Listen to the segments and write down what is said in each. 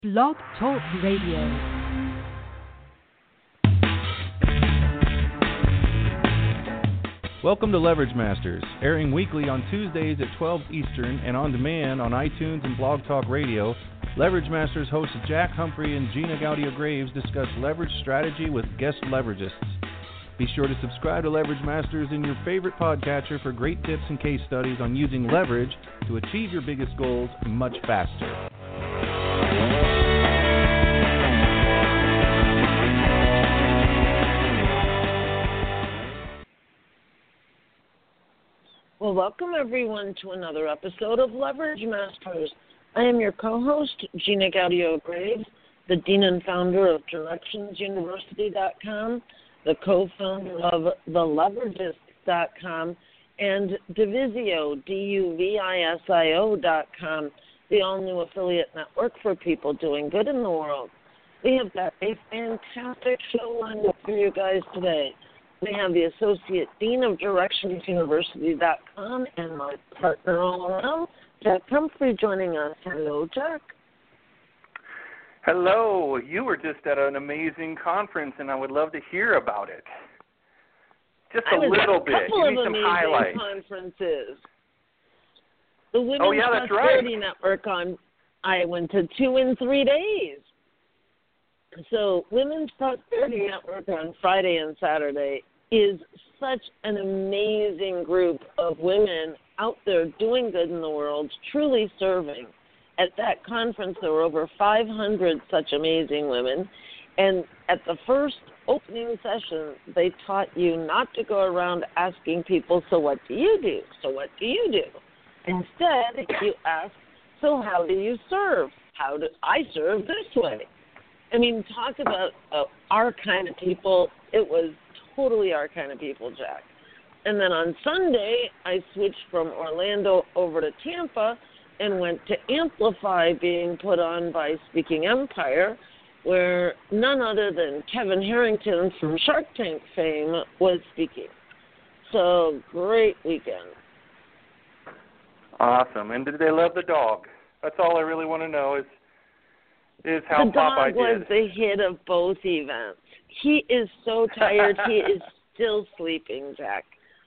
Blog Talk Radio. Welcome to Leverage Masters, airing weekly on Tuesdays at 12 Eastern and on demand on iTunes and Blog Talk Radio. Leverage Masters hosts Jack Humphrey and Gina Gaudio-Graves discuss leverage strategy with guest leveragists. Be sure to subscribe to Leverage Masters in your favorite podcatcher for great tips and case studies on using leverage to achieve your biggest goals much faster. Well, welcome everyone to another episode of Leverage Masters. I am your co-host, Gina Gaudio-Graves, the Dean and founder of DirectionsUniversity.com, the co-founder of TheLeveragists.com, and Divisio, DUVISIO.com, the all-new affiliate network for people doing good in the world. We have got a fantastic show lined up for you guys today. We have the Associate Dean of DirectionsUniversity.com and my partner all around, Jack Humphrey, joining us. Hello, Jack. Hello. You were just at an amazing conference, and I would love to hear about it. Just a little bit. Give me some highlights. Conferences. The Women's Prosperity Network I went to 2 in 3 days. So Women's Prosperity Network on Friday and Saturday is such an amazing group of women out there doing good in the world, truly serving. At that conference, there were over 500 such amazing women. And at the first opening session, they taught you not to go around asking people, so what do you do? So what do you do? Instead, you ask, so how do you serve? How do I serve this way? I mean, talk about our kind of people. It was totally our kind of people, Jack. And then on Sunday, I switched from Orlando over to Tampa and went to Amplify, being put on by Speaking Empire, where none other than Kevin Harrington from Shark Tank fame was speaking. So, great weekend. Awesome. And did they love the dog? That's all I really want to know is how the Popeye dog was the hit of both events. He is so tired. He is still sleeping, Jack.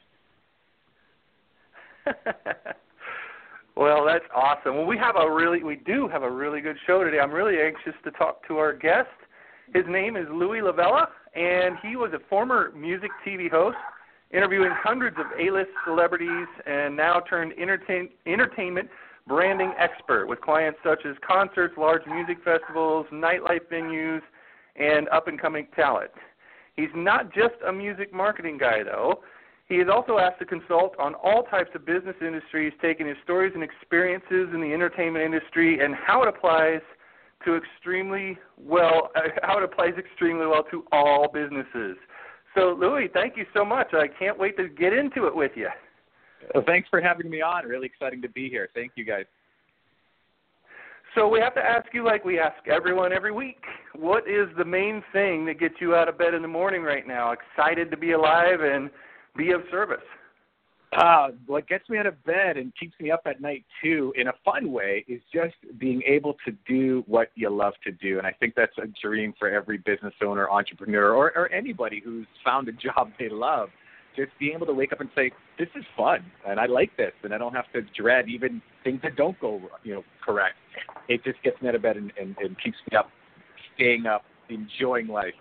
Well, that's awesome. Well, we do have a really good show today. I'm really anxious to talk to our guest. His name is Louis Lavella, and he was a former music TV host, interviewing hundreds of A-list celebrities, and now turned entertainment branding expert with clients such as concerts, large music festivals, nightlife venues, and up-and-coming talent. He's not just a music marketing guy, though. He is also asked to consult on all types of business industries, taking his stories and experiences in the entertainment industry and how it applies extremely well to all businesses. So, Louis, thank you so much. I can't wait to get into it with you. Well, thanks for having me on. Really exciting to be here. Thank you, guys. So we have to ask you, like we ask everyone every week, what is the main thing that gets you out of bed in the morning right now, excited to be alive and be of service? What gets me out of bed and keeps me up at night, too, in a fun way, is just being able to do what you love to do. And I think that's a dream for every business owner, entrepreneur, or anybody who's found a job they love. Just being able to wake up and say, this is fun, and I like this, and I don't have to dread even things that don't go correct. It just gets me out of bed and keeps me up, staying up, enjoying life.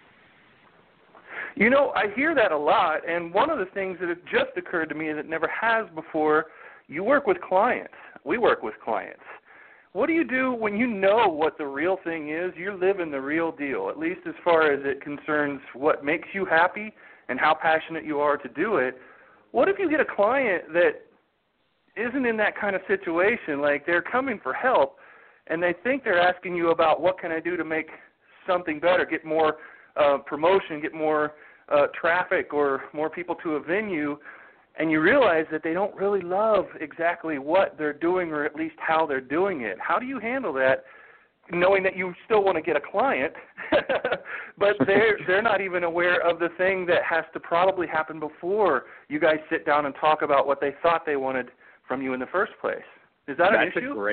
You know, I hear that a lot, and one of the things that had just occurred to me that never has before, you work with clients. We work with clients. What do you do when you know what the real thing is? You're living the real deal, at least as far as it concerns what makes you happy and how passionate you are to do it. What if you get a client that isn't in that kind of situation, like they're coming for help, and they think they're asking you about what can I do to make something better, get more promotion, get more traffic or more people to a venue, and you realize that they don't really love exactly what they're doing or at least how they're doing it? How do you handle that, knowing that you still want to get a client, but they're not even aware of the thing that has to probably happen before you guys sit down and talk about what they thought they wanted from you in the first place? Is that an issue?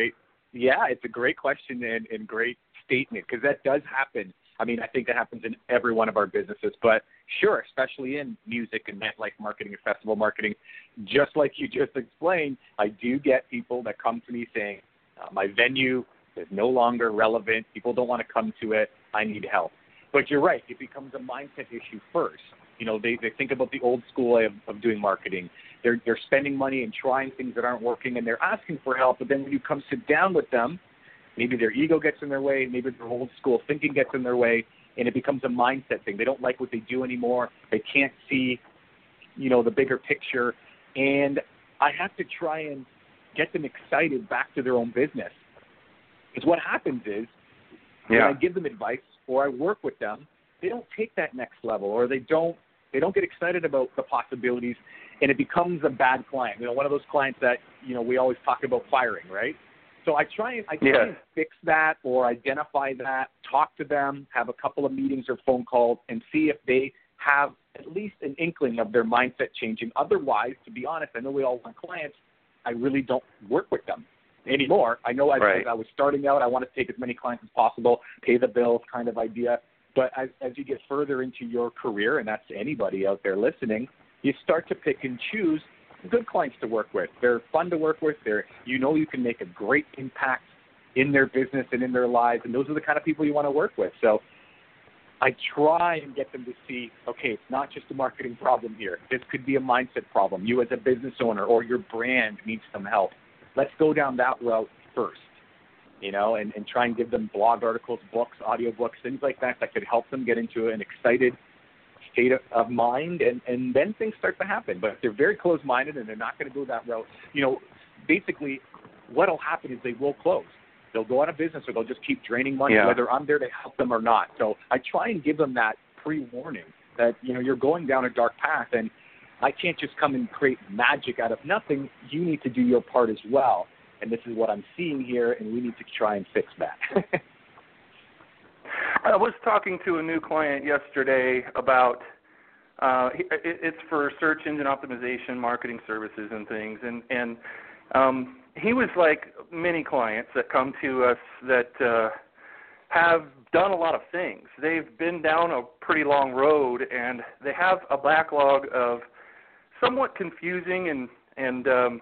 Yeah, it's a great question and great statement, because that does happen. I mean, I think that happens in every one of our businesses, but sure, especially in music and nightlife marketing and festival marketing, just like you just explained, I do get people that come to me saying, my venue is no longer relevant. People don't want to come to it. I need help. But you're right. It becomes a mindset issue first. You know, they think about the old school way of doing marketing. They're spending money and trying things that aren't working, and they're asking for help. But then when you come sit down with them, maybe their ego gets in their way, maybe their old school thinking gets in their way, and it becomes a mindset thing. They don't like what they do anymore. They can't see, you know, the bigger picture. And I have to try and get them excited back to their own business. Because what happens is, when I give them advice or I work with them, they don't take that next level, or they don't get excited about the possibilities, and it becomes a bad client. You know, one of those clients that, you know, we always talk about firing, right? So I try and fix that or identify that, talk to them, have a couple of meetings or phone calls, and see if they have at least an inkling of their mindset changing. Otherwise, to be honest, I know we all want clients. I really don't work with them anymore. I know as I was starting out, I want to take as many clients as possible, pay the bills kind of idea. But as you get further into your career, and that's anybody out there listening, you start to pick and choose good clients to work with. They're fun to work with. You know you can make a great impact in their business and in their lives, and those are the kind of people you want to work with. So I try and get them to see, okay, it's not just a marketing problem here. This could be a mindset problem. You as a business owner or your brand needs some help. Let's go down that route first, you know, and try and give them blog articles, books, audiobooks, things like that could help them get into an excited state of mind, and then things start to happen. But if they're very closed-minded and they're not going to go that route, you know, basically what will happen is they will close. They'll go out of business, or they'll just keep draining money, whether I'm there to help them or not. So I try and give them that pre-warning that, you know, you're going down a dark path, and I can't just come and create magic out of nothing. You need to do your part as well. And this is what I'm seeing here, and we need to try and fix that. I was talking to a new client yesterday about it's for search engine optimization, marketing services and things. And he was like many clients that come to us that have done a lot of things. They've been down a pretty long road, and they have a backlog of somewhat confusing and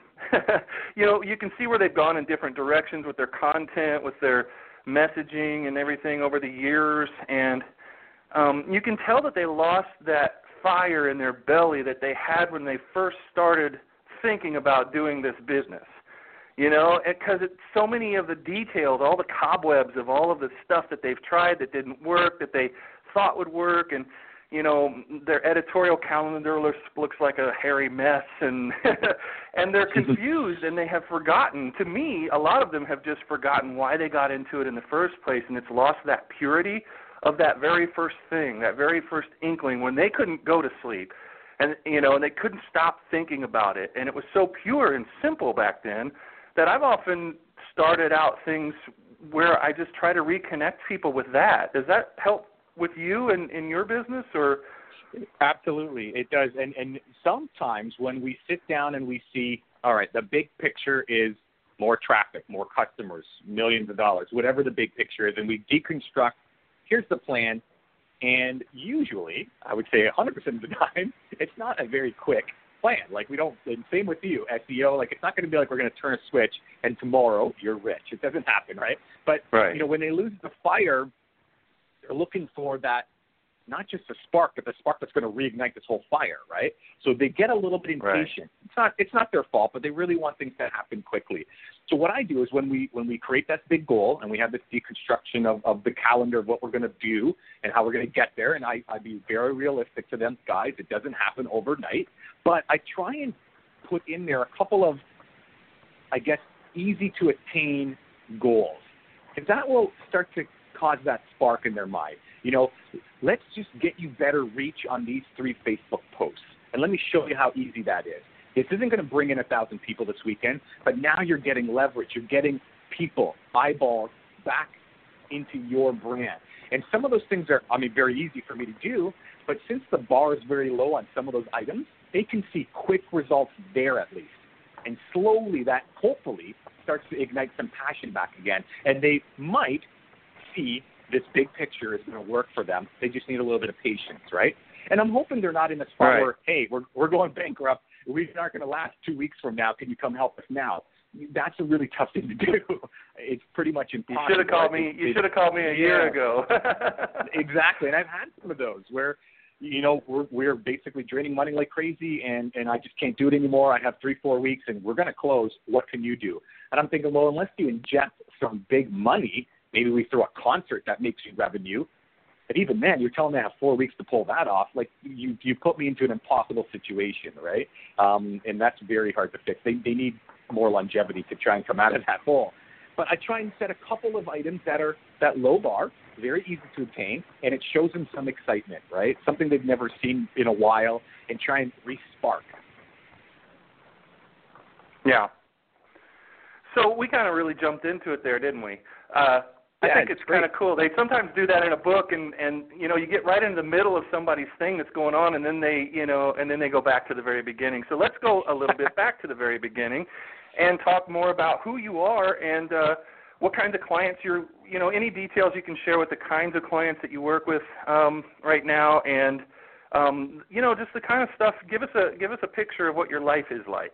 you know, you can see where they've gone in different directions with their content, with their messaging and everything over the years, and you can tell that they lost that fire in their belly that they had when they first started thinking about doing this business. You know, because it's so many of the details, all the cobwebs of all of the stuff that they've tried that didn't work, that they thought would work, and you know, their editorial calendar looks like a hairy mess, and and they're confused, and they have forgotten. To me, a lot of them have just forgotten why they got into it in the first place, and it's lost that purity of that very first thing, that very first inkling when they couldn't go to sleep, and you know, and they couldn't stop thinking about it, and it was so pure and simple back then that I've often started out things where I just try to reconnect people with that. Does that help with you and in your business, or? Absolutely, it does. And sometimes when we sit down and we see, all right, the big picture is more traffic, more customers, millions of dollars, whatever the big picture is, and we deconstruct, here's the plan, and usually, I would say 100% of the time, it's not a very quick plan. Like we don't, and same with you, SEO, like it's not going to be like we're going to turn a switch and tomorrow you're rich. It doesn't happen, right? But, you know, when they lose the fire, they're looking for that, not just a spark, but the spark that's going to reignite this whole fire, right? So they get a little bit impatient. It's not their fault, but they really want things to happen quickly. So what I do is when we create that big goal and we have this deconstruction of the calendar of what we're going to do and how we're going to get there, and I be very realistic to them, guys, it doesn't happen overnight, but I try and put in there a couple of, I guess, easy to attain goals, because that will start to cause that spark in their mind. You know, let's just get you better reach on these 3 Facebook posts. And let me show you how easy that is. This isn't going to bring in 1,000 people this weekend, but now you're getting leverage. You're getting people, eyeballs back into your brand. And some of those things are, very easy for me to do, but since the bar is very low on some of those items, they can see quick results there at least. And slowly that, hopefully, starts to ignite some passion back again. And they might see this big picture is going to work for them. They just need a little bit of patience, right? And I'm hoping they're not in the spot where, hey, we're going bankrupt. We aren't going to last 2 weeks from now. Can you come help us now? That's a really tough thing to do. It's pretty much impossible. You should have called me a year ago. Exactly. And I've had some of those where, we're basically draining money like crazy, and I just can't do it anymore. I have 3-4 weeks, and we're going to close. What can you do? And I'm thinking, well, unless you inject some big money, maybe we throw a concert that makes you revenue. But even then, you're telling me I have 4 weeks to pull that off. Like, you put me into an impossible situation, right? And that's very hard to fix. They need more longevity to try and come out of that hole. But I try and set a couple of items that are that low bar, very easy to obtain, and it shows them some excitement, right? Something they've never seen in a while, and try and re-spark. Yeah. So we kind of really jumped into it there, didn't we? I think it's kind of cool. They sometimes do that in a book, and you get right into the middle of somebody's thing that's going on, and then they go back to the very beginning. So let's go a little bit back to the very beginning and talk more about who you are and what kinds of clients you're, any details you can share with the kinds of clients that you work with right now, and just the kind of stuff. Give us a picture of what your life is like.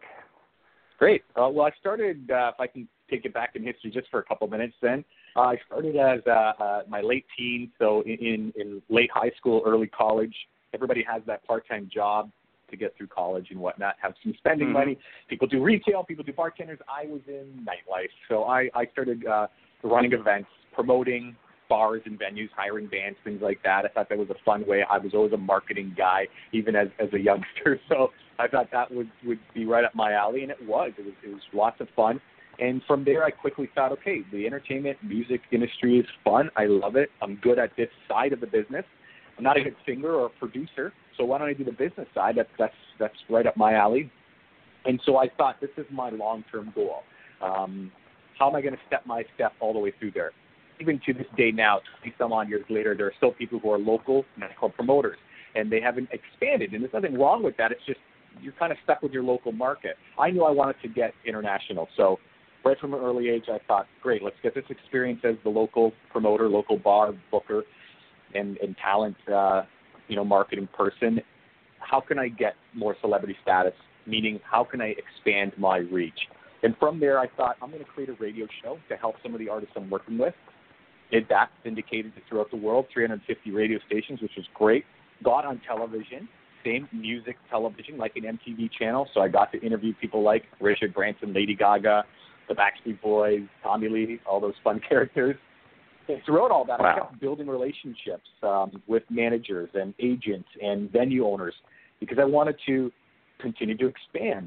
Great. Well, I started, if I can take it back in history just for a couple minutes then. I started as my late teens, so in late high school, early college. Everybody has that part-time job to get through college and whatnot, have some spending money. People do retail, people do bartenders. I was in nightlife. So I started running events, promoting bars and venues, hiring bands, things like that. I thought that was a fun way. I was always a marketing guy, even as a youngster. So I thought that would be right up my alley, and it was. It was lots of fun. And from there, I quickly thought, okay, the entertainment, music industry is fun. I love it. I'm good at this side of the business. I'm not a good singer or a producer, so why don't I do the business side? That's right up my alley. And so I thought, this is my long-term goal. How am I going to step my step all the way through there? Even to this day now, 20-some-odd years later, there are still people who are local, and that's called promoters, and they haven't expanded. And there's nothing wrong with that. It's just you're kind of stuck with your local market. I knew I wanted to get international, so right from an early age, I thought, great, let's get this experience as the local promoter, local bar booker, and talent, marketing person. How can I get more celebrity status? Meaning, how can I expand my reach? And from there, I thought, I'm going to create a radio show to help some of the artists I'm working with. Did that, syndicated throughout the world, 350 radio stations, which was great. Got on television, same music television, like an MTV channel. So I got to interview people like Richard Branson, Lady Gaga, the Backstreet Boys, Tommy Lee, all those fun characters. And throughout all that, I kept building relationships with managers and agents and venue owners because I wanted to continue to expand.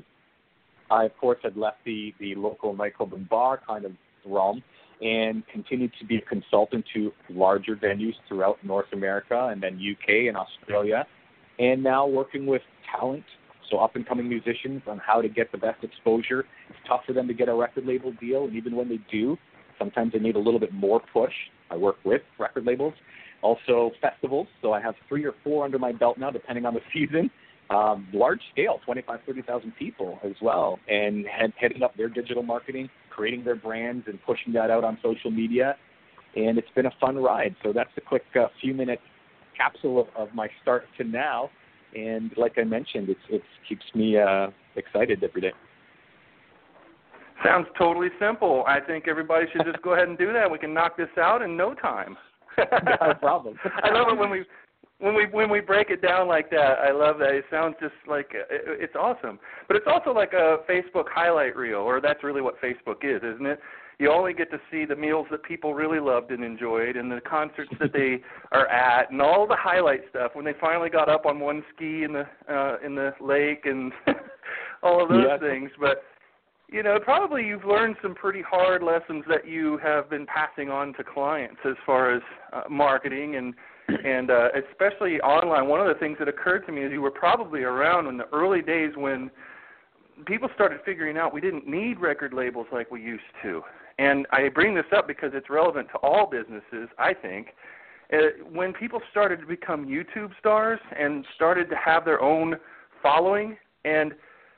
I, of course, had left the local nightclub and bar kind of realm and continued to be a consultant to larger venues throughout North America and then UK and Australia, and now working with talent, so up-and-coming musicians, on how to get the best exposure. It's tough for them to get a record label deal, and even when they do, sometimes they need a little bit more push. I work with record labels. Also festivals, so I have 3 or 4 under my belt now, depending on the season. Large scale, 25,000, 30,000 people as well, and heading up their digital marketing, creating their brands and pushing that out on social media. And it's been a fun ride. So that's a quick few-minute capsule of my start to now. And like I mentioned, it keeps me excited every day. Sounds totally simple. I think everybody should just go ahead and do that. We can knock this out in no time. No problem. I love it when we break it down like that. I love that. It sounds just like it's awesome. But it's also like a Facebook highlight reel, or that's really what Facebook is, isn't it? You only get to see the meals that people really loved and enjoyed, and the concerts that they are at, and all the highlight stuff when they finally got up on one ski in the lake, and all of those things. But probably you've learned some pretty hard lessons that you have been passing on to clients as far as marketing and especially online. One of the things that occurred to me is you were probably around in the early days when people started figuring out we didn't need record labels like we used to. And I bring this up because it's relevant to all businesses, I think. When people started to become YouTube stars and started to have their own following, and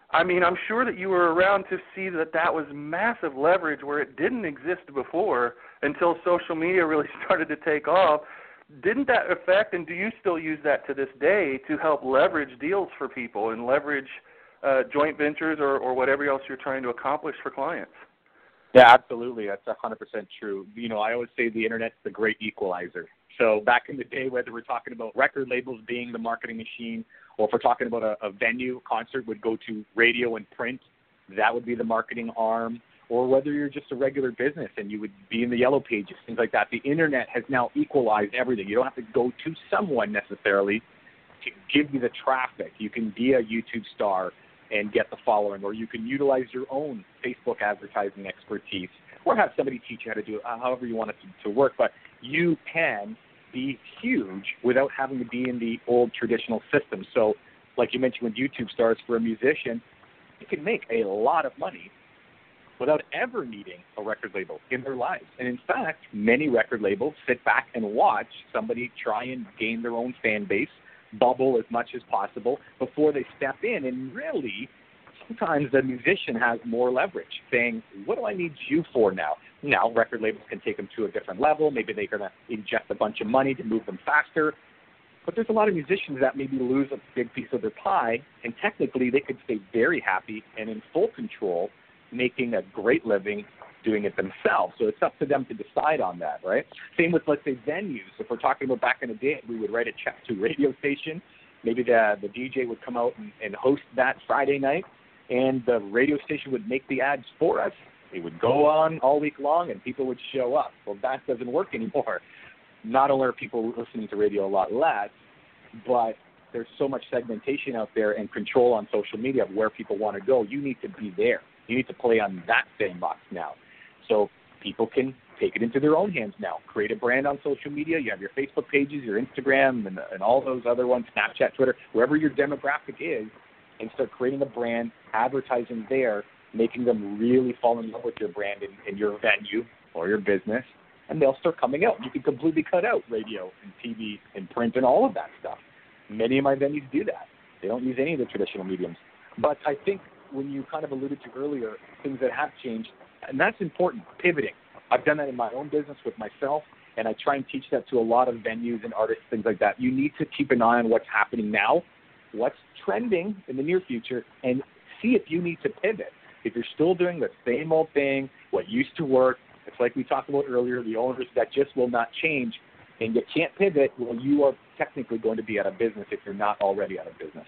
I mean, I'm sure that you were around to see that that was massive leverage where it didn't exist before until social media really started to take off. Didn't that affect, and do you still use that to this day to help leverage deals for people and leverage joint ventures or whatever else you're trying to accomplish for clients? Yeah, absolutely. That's 100% true. You know, I always say the Internet's the great equalizer. So back in the day, whether we're talking about record labels being the marketing machine, or if we're talking about a venue, concert would go to radio and print, that would be the marketing arm, or whether you're just a regular business and you would be in the yellow pages, things like that. The Internet has now equalized everything. You don't have to go to someone necessarily to give you the traffic. You can be a YouTube star and get the following, or you can utilize your own Facebook advertising expertise, or have somebody teach you how to do it, however you want it to work. But you can be huge without having to be in the old traditional system. So like you mentioned with YouTube stars, for a musician, you can make a lot of money without ever needing a record label in their lives. And in fact, many record labels sit back and watch somebody try and gain their own fan base, bubble as much as possible before they step in. And really, sometimes the musician has more leverage, saying, what do I need you for now? Now, record labels can take them to a different level. Maybe they're going to inject a bunch of money to move them faster. But there's a lot of musicians that maybe lose a big piece of their pie, and technically they could stay very happy and in full control, making a great living doing it themselves. So it's up to them to decide on that, right? Same with, let's say, venues. If we're talking about back in the day, we would write a check to a radio station. Maybe the DJ would come out and host that Friday night, and the radio station would make the ads for us. It would go on all week long, and people would show up. Well, that doesn't work anymore. Not only are people listening to radio a lot less, but there's so much segmentation out there and control on social media of where people want to go. You need to be there. You need to play on that sandbox now. So people can take it into their own hands now. Create a brand on social media. You have your Facebook pages, your Instagram, and all those other ones, Snapchat, Twitter, wherever your demographic is, and start creating a brand, advertising there, making them really fall in love with your brand and your venue or your business, and they'll start coming out. You can completely cut out radio and TV and print and all of that stuff. Many of my venues do that. They don't use any of the traditional mediums. But I think when you kind of alluded to earlier, things that have changed, and that's important, pivoting. I've done that in my own business with myself, and I try and teach that to a lot of venues and artists, things like that. You need to keep an eye on what's happening now, what's trending in the near future, and see if you need to pivot. If you're still doing the same old thing, what used to work, it's like we talked about earlier, the owners that just will not change, and you can't pivot, well, you are technically going to be out of business if you're not already out of business.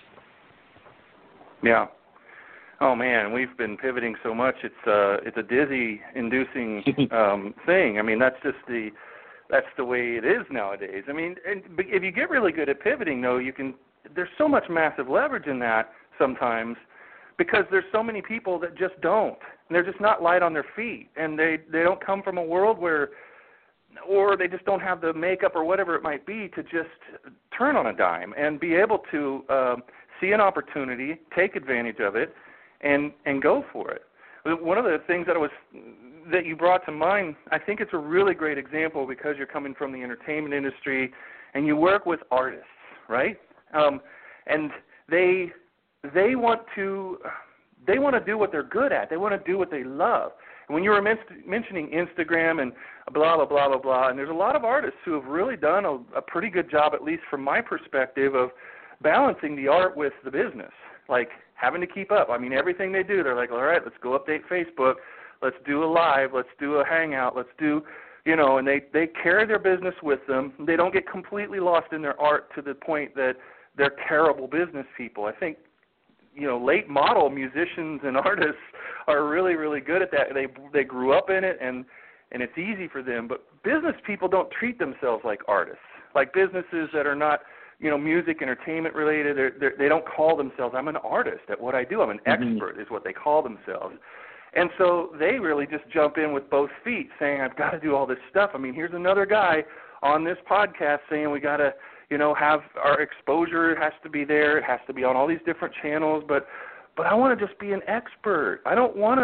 Yeah. Oh man, we've been pivoting so much. It's a dizzy-inducing thing. I mean, that's the way it is nowadays. I mean, and if you get really good at pivoting, though, there's so much massive leverage in that sometimes, because there's so many people that just don't. And they're just not light on their feet, and they don't come from a world where, or they just don't have the makeup or whatever it might be to just turn on a dime and be able to see an opportunity, take advantage of it, and go for it. One of the things that you brought to mind, I think it's a really great example because you're coming from the entertainment industry and you work with artists, right? And they want to do what they're good at. They want to do what they love. And when you were mentioning Instagram and blah, blah, blah, blah, blah, and there's a lot of artists who have really done a pretty good job, at least from my perspective, of balancing the art with the business, like having to keep up. I mean, everything they do, they're like, all right, let's go update Facebook, let's do a live, let's do a hangout, let's do, and they carry their business with them. They don't get completely lost in their art to the point that they're terrible business people. I think, late model musicians and artists are really, really good at that. They grew up in it, and it's easy for them. But business people don't treat themselves like artists, like businesses that are not, music, entertainment related. They don't call themselves, I'm an artist at what I do. I'm an expert is what they call themselves. And so they really just jump in with both feet saying, I've got to do all this stuff. I mean, here's another guy on this podcast saying we got to, have our exposure has to be there. It has to be on all these different channels. But I want to just be an expert. I don't want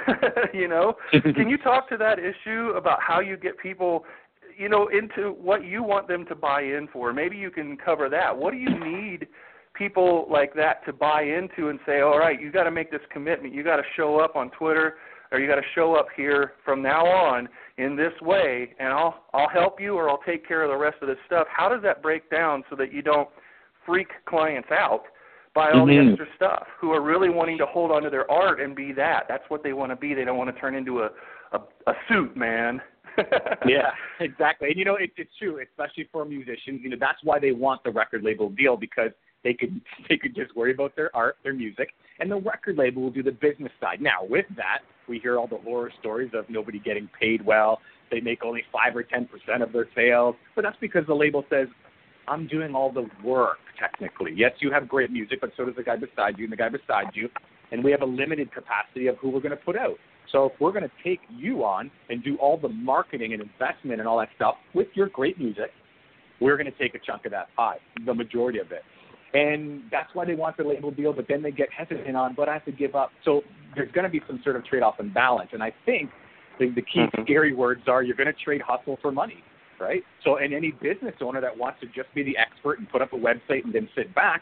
to, Can you talk to that issue about how you get people, into what you want them to buy in for? Maybe you can cover that. What do you need people like that to buy into and say, all right, you got to make this commitment. You got to show up on Twitter, or you got to show up here from now on in this way, and I'll help you, or I'll take care of the rest of this stuff. How does that break down so that you don't freak clients out by all the extra stuff, who are really wanting to hold on to their art and be that? That's what they want to be. They don't want to turn into a suit, man. Yeah, exactly. And, you know, it's true, especially for musicians. You know, that's why they want the record label deal, because they could just worry about their art, their music, and the record label will do the business side. Now, with that, we hear all the horror stories of nobody getting paid well. They make only 5 or 10% of their sales, but that's because the label says, I'm doing all the work, technically. Yes, you have great music, but so does the guy beside you and the guy beside you, and we have a limited capacity of who we're going to put out. So if we're going to take you on and do all the marketing and investment and all that stuff with your great music, we're going to take a chunk of that pie, the majority of it. And that's why they want the label deal, but then they get hesitant on, but I have to give up. So there's going to be some sort of trade-off and balance. And I think the key scary words are you're going to trade hustle for money, right? So and any business owner that wants to just be the expert and put up a website and then sit back,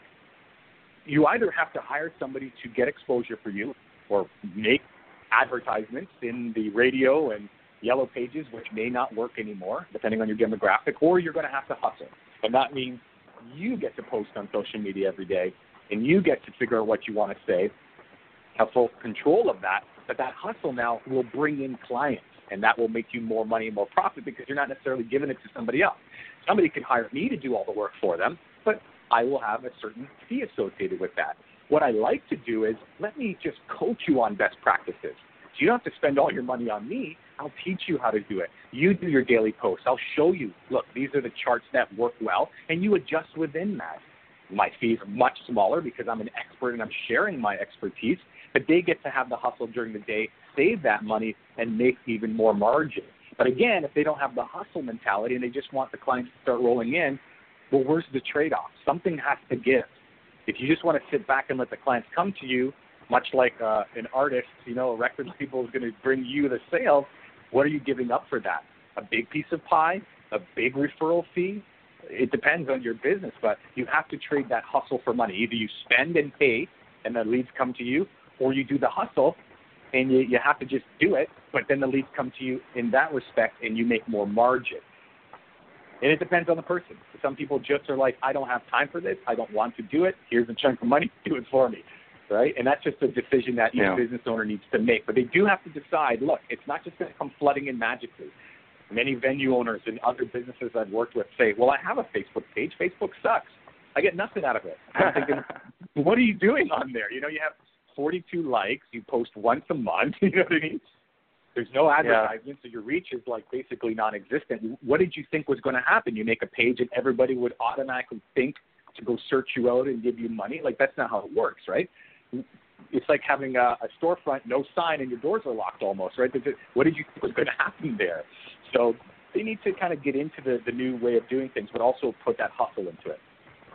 you either have to hire somebody to get exposure for you or make advertisements in the radio and yellow pages, which may not work anymore, depending on your demographic, or you're going to have to hustle. And that means you get to post on social media every day, and you get to figure out what you want to say, have full control of that, but that hustle now will bring in clients, and that will make you more money and more profit because you're not necessarily giving it to somebody else. Somebody can hire me to do all the work for them, but I will have a certain fee associated with that. What I like to do is let me just coach you on best practices. So you don't have to spend all your money on me. I'll teach you how to do it. You do your daily posts. I'll show you, look, these are the charts that work well, and you adjust within that. My fees are much smaller because I'm an expert and I'm sharing my expertise, but they get to have the hustle during the day, save that money, and make even more margin. But again, if they don't have the hustle mentality and they just want the clients to start rolling in, well, where's the trade-off? Something has to give. If you just want to sit back and let the clients come to you, much like an artist, you know, a record label is going to bring you the sales, what are you giving up for that? A big piece of pie? A big referral fee? It depends on your business, but you have to trade that hustle for money. Either you spend and pay and the leads come to you, or you do the hustle and you have to just do it, but then the leads come to you in that respect and you make more margin. And it depends on the person. Some people just are like, I don't have time for this. I don't want to do it. Here's a chunk of money. Do it for me. Right? And that's just a decision that each business owner needs to make. But they do have to decide, look, it's not just going to come flooding in magically. Many venue owners and other businesses I've worked with say, well, I have a Facebook page. Facebook sucks. I get nothing out of it. I'm thinking, what are you doing on there? You know, you have 42 likes. You post once a month. You know what I mean? There's no advertisement, so your reach is like basically non-existent. What did you think was going to happen? You make a page and everybody would automatically think to go search you out and give you money? Like, that's not how it works, right? It's like having a storefront, no sign, and your doors are locked almost, right? What did you think was going to happen there? So they need to kind of get into the new way of doing things, but also put that hustle into it.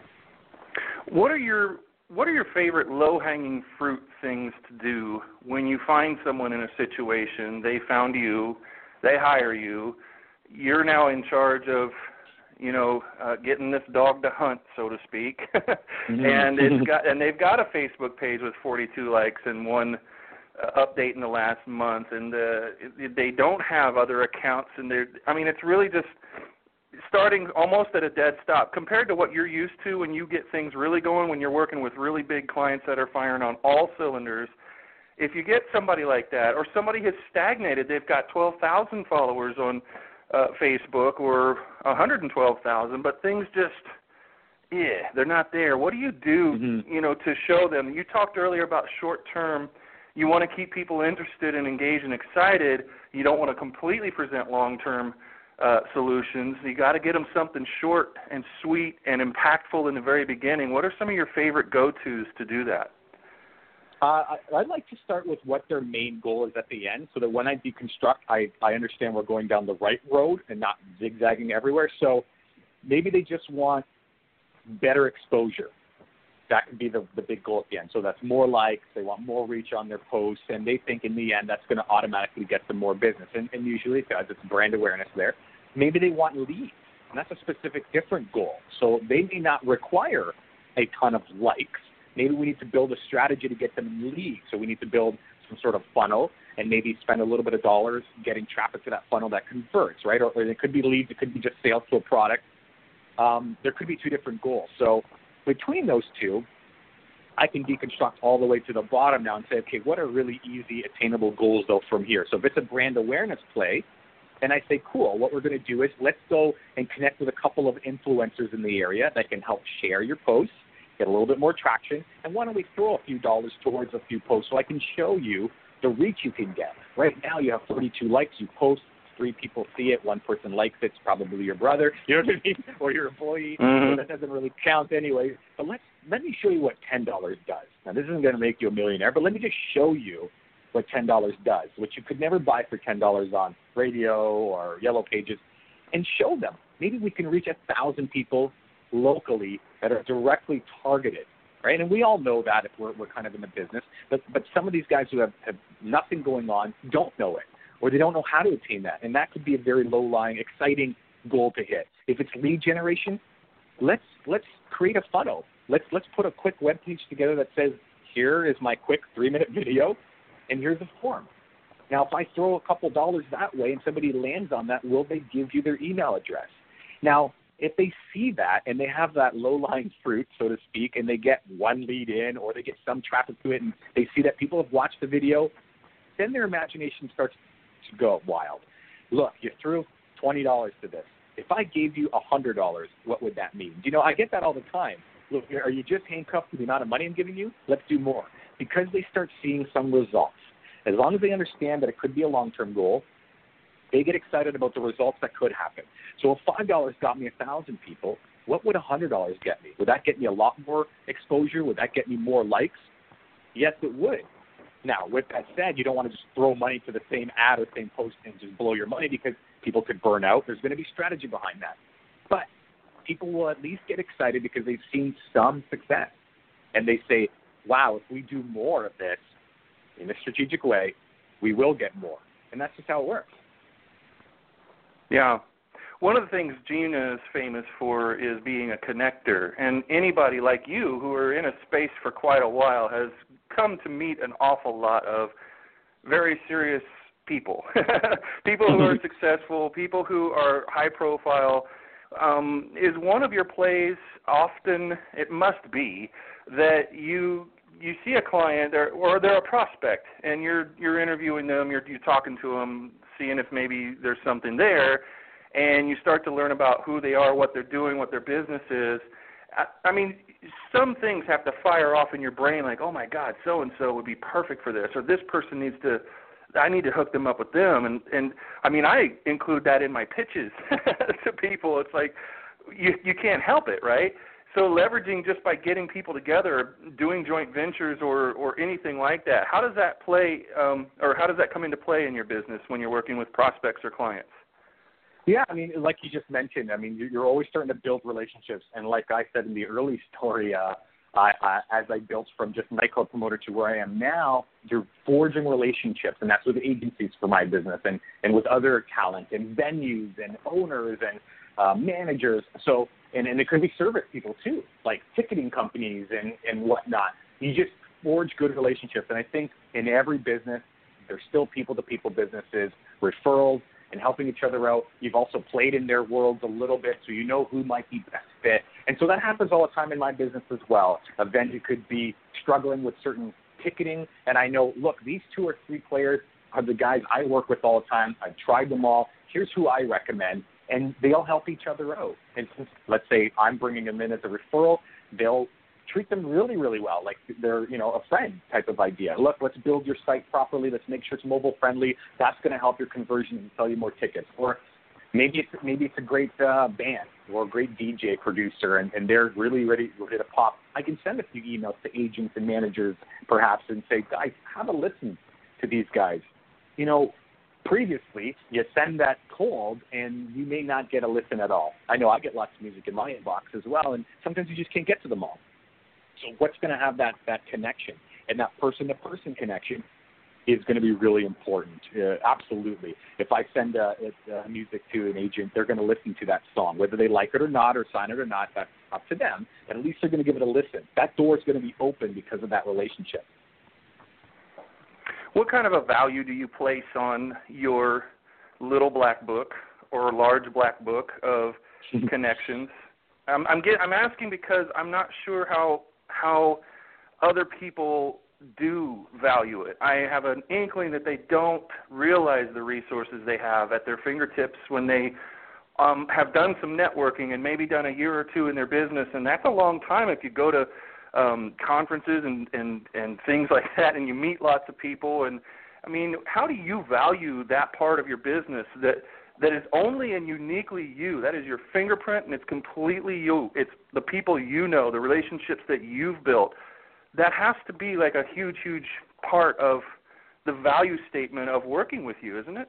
What are your favorite low-hanging fruit things to do when you find someone in a situation, they found you, they hire you, you're now in charge of, you know, getting this dog to hunt, so to speak, and they've got a Facebook page with 42 likes and one update in the last month, and they don't have other accounts, and it's really just starting almost at a dead stop compared to what you're used to when you get things really going, when you're working with really big clients that are firing on all cylinders. If you get somebody like that, or somebody has stagnated, they've got 12,000 followers on Facebook or 112,000, but things just, they're not there. What do you do, you know, to show them? You talked earlier about short-term. You want to keep people interested and engaged and excited. You don't want to completely present long-term solutions. You got to get them something short and sweet and impactful in the very beginning. What are some of your favorite go-tos to do that? I'd like to start with what their main goal is at the end, so that when I deconstruct, I understand we're going down the right road and not zigzagging everywhere. So maybe they just want better exposure. That could be the big goal at the end. So that's more likes, they want more reach on their posts, and they think in the end that's going to automatically get them more business. And usually it does. It's brand awareness there. Maybe they want leads, and that's a specific different goal. So they may not require a ton of likes. Maybe we need to build a strategy to get them in leads. So we need to build some sort of funnel and maybe spend a little bit of dollars getting traffic to that funnel that converts, right? Or it could be leads, it could be just sales to a product. There could be two different goals. So between those two, I can deconstruct all the way to the bottom now and say, okay, what are really easy, attainable goals, though, from here? So if it's a brand awareness play, then I say, cool, what we're going to do is let's go and connect with a couple of influencers in the area that can help share your posts, get a little bit more traction, and why don't we throw a few dollars towards a few posts so I can show you the reach you can get. Right now you have 32 likes, you post, 3 people see it, 1 person likes it, it's probably your brother, you know what I mean, or your employee, so that doesn't really count anyway. But let me show you what $10 does. Now, this isn't going to make you a millionaire, but let me just show you what $10 does, which you could never buy for $10 on radio or Yellow Pages, and show them. Maybe we can reach 1,000 people locally that are directly targeted, right? And we all know that if we're kind of in the business, but some of these guys who have nothing going on don't know it, or they don't know how to attain that, and that could be a very low-lying, exciting goal to hit. If it's lead generation, let's create a funnel. Let's put a quick web page together that says, here is my quick 3-minute video, and here's a form. Now, if I throw a couple dollars that way and somebody lands on that, will they give you their email address? Now, if they see that and they have that low-lying fruit, so to speak, and they get one lead in or they get some traffic to it and they see that people have watched the video, then their imagination starts to go wild. Look, you threw $20 to this. If I gave you $100, what would that mean? You know, I get that all the time. Look, are you just handcuffed to the amount of money I'm giving you? Let's do more. Because they start seeing some results. As long as they understand that it could be a long-term goal, they get excited about the results that could happen. So if $5 got me 1,000 people, what would $100 get me? Would that get me a lot more exposure? Would that get me more likes? Yes, it would. Now, with that said, you don't want to just throw money to the same ad or same post and just blow your money because people could burn out. There's going to be strategy behind that. But people will at least get excited because they've seen some success. And they say, wow, if we do more of this in a strategic way, we will get more. And that's just how it works. Yeah. One of the things Gina is famous for is being a connector. And anybody like you who are in a space for quite a while has come to meet an awful lot of very serious people, people who are successful, people who are high profile. Is one of your plays often, it must be, that you see a client or they're a prospect and you're interviewing them, you're talking to them, seeing if maybe there's something there, and you start to learn about who they are, what they're doing, what their business is. I mean, some things have to fire off in your brain like, oh, my God, so-and-so would be perfect for this, or this person I need to hook them up with them. And I mean, I include that in my pitches to people. It's like you can't help it, right? So leveraging just by getting people together, doing joint ventures or anything like that, how does that play or how does that come into play in your business when you're working with prospects or clients? Yeah, I mean, like you just mentioned, I mean, you're always starting to build relationships. And like I said in the early story, as I built from just nightclub promoter to where I am now, you're forging relationships, and that's with agencies for my business and with other talent and venues and owners and managers. So, and it could be service people too, like ticketing companies and whatnot. You just forge good relationships. And I think in every business, there's still people-to-people businesses, referrals, and helping each other out. You've also played in their worlds a little bit, so you know who might be best fit. And so that happens all the time in my business as well. A venue could be struggling with certain ticketing, and I know, look, these 2 or 3 players are the guys I work with all the time. I've tried them all. Here's who I recommend. And they all help each other out. And since, let's say, I'm bringing them in as a referral, they'll treat them really, really well, like they're, a friend type of idea. Look, let's build your site properly. Let's make sure it's mobile friendly. That's going to help your conversion and sell you more tickets. Or maybe it's a great band or a great DJ producer, and they're really ready to pop. I can send a few emails to agents and managers, perhaps, and say, guys, have a listen to these guys. Previously, you send that cold, and you may not get a listen at all. I know I get lots of music in my inbox as well, and sometimes you just can't get to them all. So what's going to have that connection and that person-to-person connection is going to be really important. Absolutely. If I send music to an agent, they're going to listen to that song. Whether they like it or not or sign it or not, that's up to them. But at least they're going to give it a listen. That door is going to be open because of that relationship. What kind of a value do you place on your little black book or large black book of connections? I'm asking because I'm not sure how other people do value it. I have an inkling that they don't realize the resources they have at their fingertips when they have done some networking and maybe done a year or two in their business, and that's a long time if you go to conferences and things like that and you meet lots of people. And I mean, how do you value that part of your business that is only and uniquely you? That is your fingerprint, and it's completely you. It's the people you know, the relationships that you've built. That has to be like a huge, huge part of the value statement of working with you, isn't it?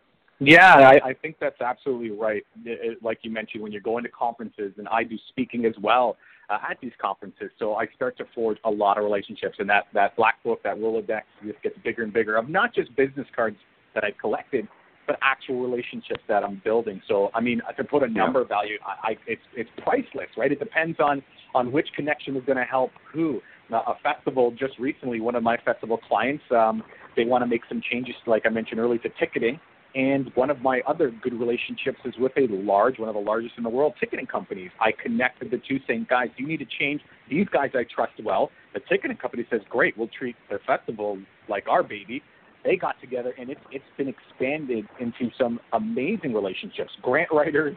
Yeah, I think that's absolutely right. Like you mentioned, when you're going to conferences, and I do speaking as well at these conferences, so I start to forge a lot of relationships, and that black book, that Rolodex, just gets bigger and bigger of not just business cards that I've collected, but actual relationships that I'm building. So, I mean, to put a number value, it's priceless, right? It depends on which connection is going to help who. Now, a festival, just recently, one of my festival clients, they want to make some changes, like I mentioned earlier, to ticketing. And one of my other good relationships is with one of the largest in the world, ticketing companies. I connected the two, saying, guys, you need to change. These guys I trust well. The ticketing company says, great, we'll treat their festival like our baby. They got together, and it's been expanded into some amazing relationships. Grant writers,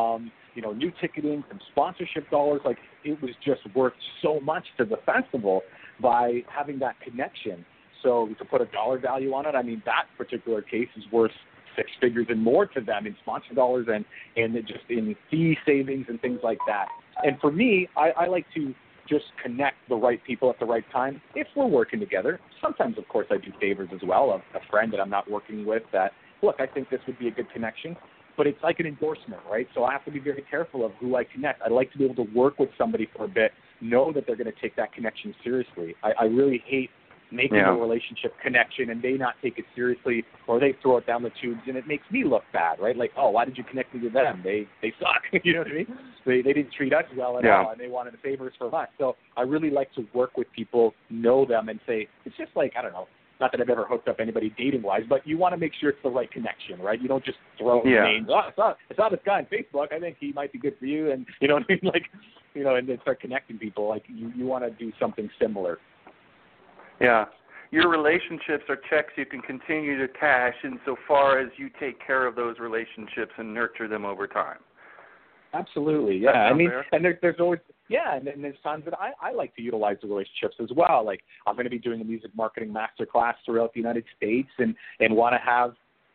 new ticketing, some sponsorship dollars. Like, it was just worth so much to the festival by having that connection. So to put a dollar value on it, I mean, that particular case is worth six figures and more to them in sponsor dollars and just in fee savings and things like that. And for me, I like to just connect the right people at the right time if we're working together. Sometimes, of course, I do favors as well of a friend that I'm not working with that, look, I think this would be a good connection. But it's like an endorsement, right? So I have to be very careful of who I connect. I like to be able to work with somebody for a bit, know that they're going to take that connection seriously. I really hate making a relationship connection and they not take it seriously, or they throw it down the tubes, and it makes me look bad, right? Like, oh, why did you connect me to them? They suck. You know what I mean? They didn't treat us well at all, and they wanted favors from us. So I really like to work with people, know them, and say, it's just like, I don't know, not that I've ever hooked up anybody dating-wise, but you want to make sure it's the right connection, right? You don't just throw names. Oh, I saw this guy on Facebook. I think he might be good for you, and you know what I mean? Like, and then start connecting people. Like, you want to do something similar. Yeah. Your relationships are checks you can continue to cash insofar as you take care of those relationships and nurture them over time. Absolutely, yeah. I mean, fair? And there's always, and there's times that I like to utilize the relationships as well. Like, I'm going to be doing a music marketing masterclass throughout the United States and want to have,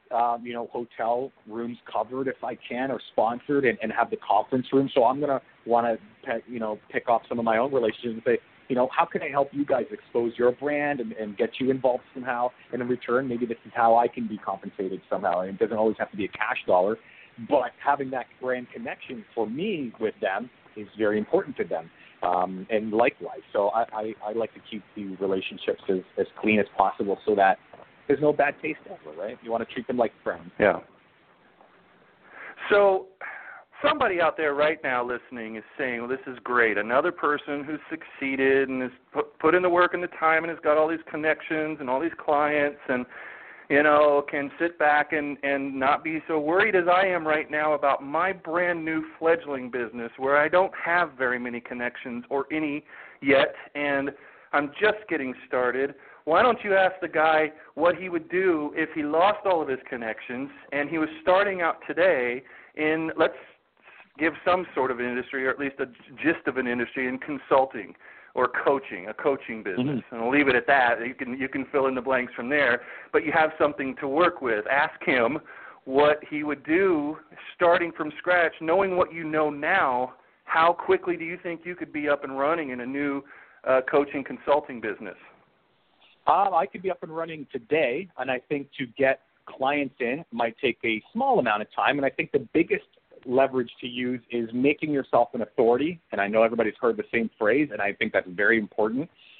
hotel rooms covered if I can, or sponsored, and have the conference room. So I'm going to want to, pick off some of my own relationships and say, how can I help you guys expose your brand and get you involved somehow? And in return, maybe this is how I can be compensated somehow. And it doesn't always have to be a cash dollar, but having that brand connection for me with them is very important to them. And likewise. So I like to keep the relationships as clean as possible so that there's no bad taste ever, right? You want to treat them like friends. Yeah. So somebody out there right now listening is saying, well, this is great. Another person who's succeeded and has put in the work and the time and has got all these connections and all these clients and, can sit back and not be so worried as I am right now about my brand new fledgling business where I don't have very many connections or any yet, and I'm just getting started. Why don't you ask the guy what he would do if he lost all of his connections and he was starting out today in, let's give some sort of industry, or at least a gist of an industry in consulting or coaching, a coaching business. And I'll leave it at that. You can fill in the blanks from there, but you have something to work with. Ask him what he would do starting from scratch, knowing what you know now. How quickly do you think you could be up and running in a new coaching consulting business? I could be up and running today, and I think to get clients in might take a small amount of time, and I think the biggest leverage to use is making yourself an authority. And I know everybody's heard the same phrase, and I think that's very important.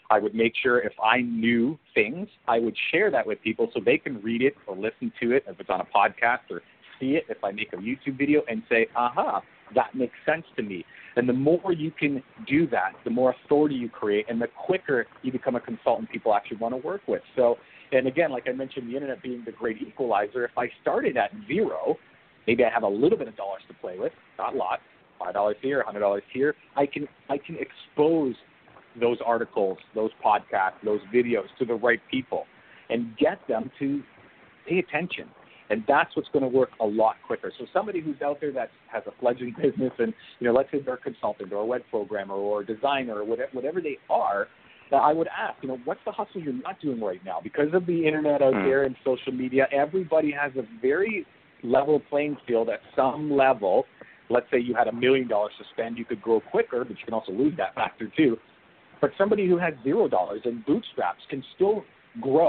I would make sure if I knew things, I would share that with people so they can read it or listen to it if it's on a podcast, or see it if I make a YouTube video and say, aha, that makes sense to me. And the more you can do that, the more authority you create, and the quicker you become a consultant people actually want to work with. So, and again, like I mentioned, the internet being the great equalizer, if I started at zero, maybe I have a little bit of dollars to play with, not a lot, $5 here, $100 here, I can expose those articles, those podcasts, those videos to the right people and get them to pay attention. And that's what's going to work a lot quicker. So somebody who's out there that has a fledgling business and, let's say they're a consultant or a web programmer or a designer or whatever they are, I would ask, what's the hustle you're not doing right now? Because of the internet out there and social media, everybody has a very level playing field at some level. Let's say you had $1 million to spend, you could grow quicker, but you can also lose that factor too. But somebody who has $0 and bootstraps can still grow.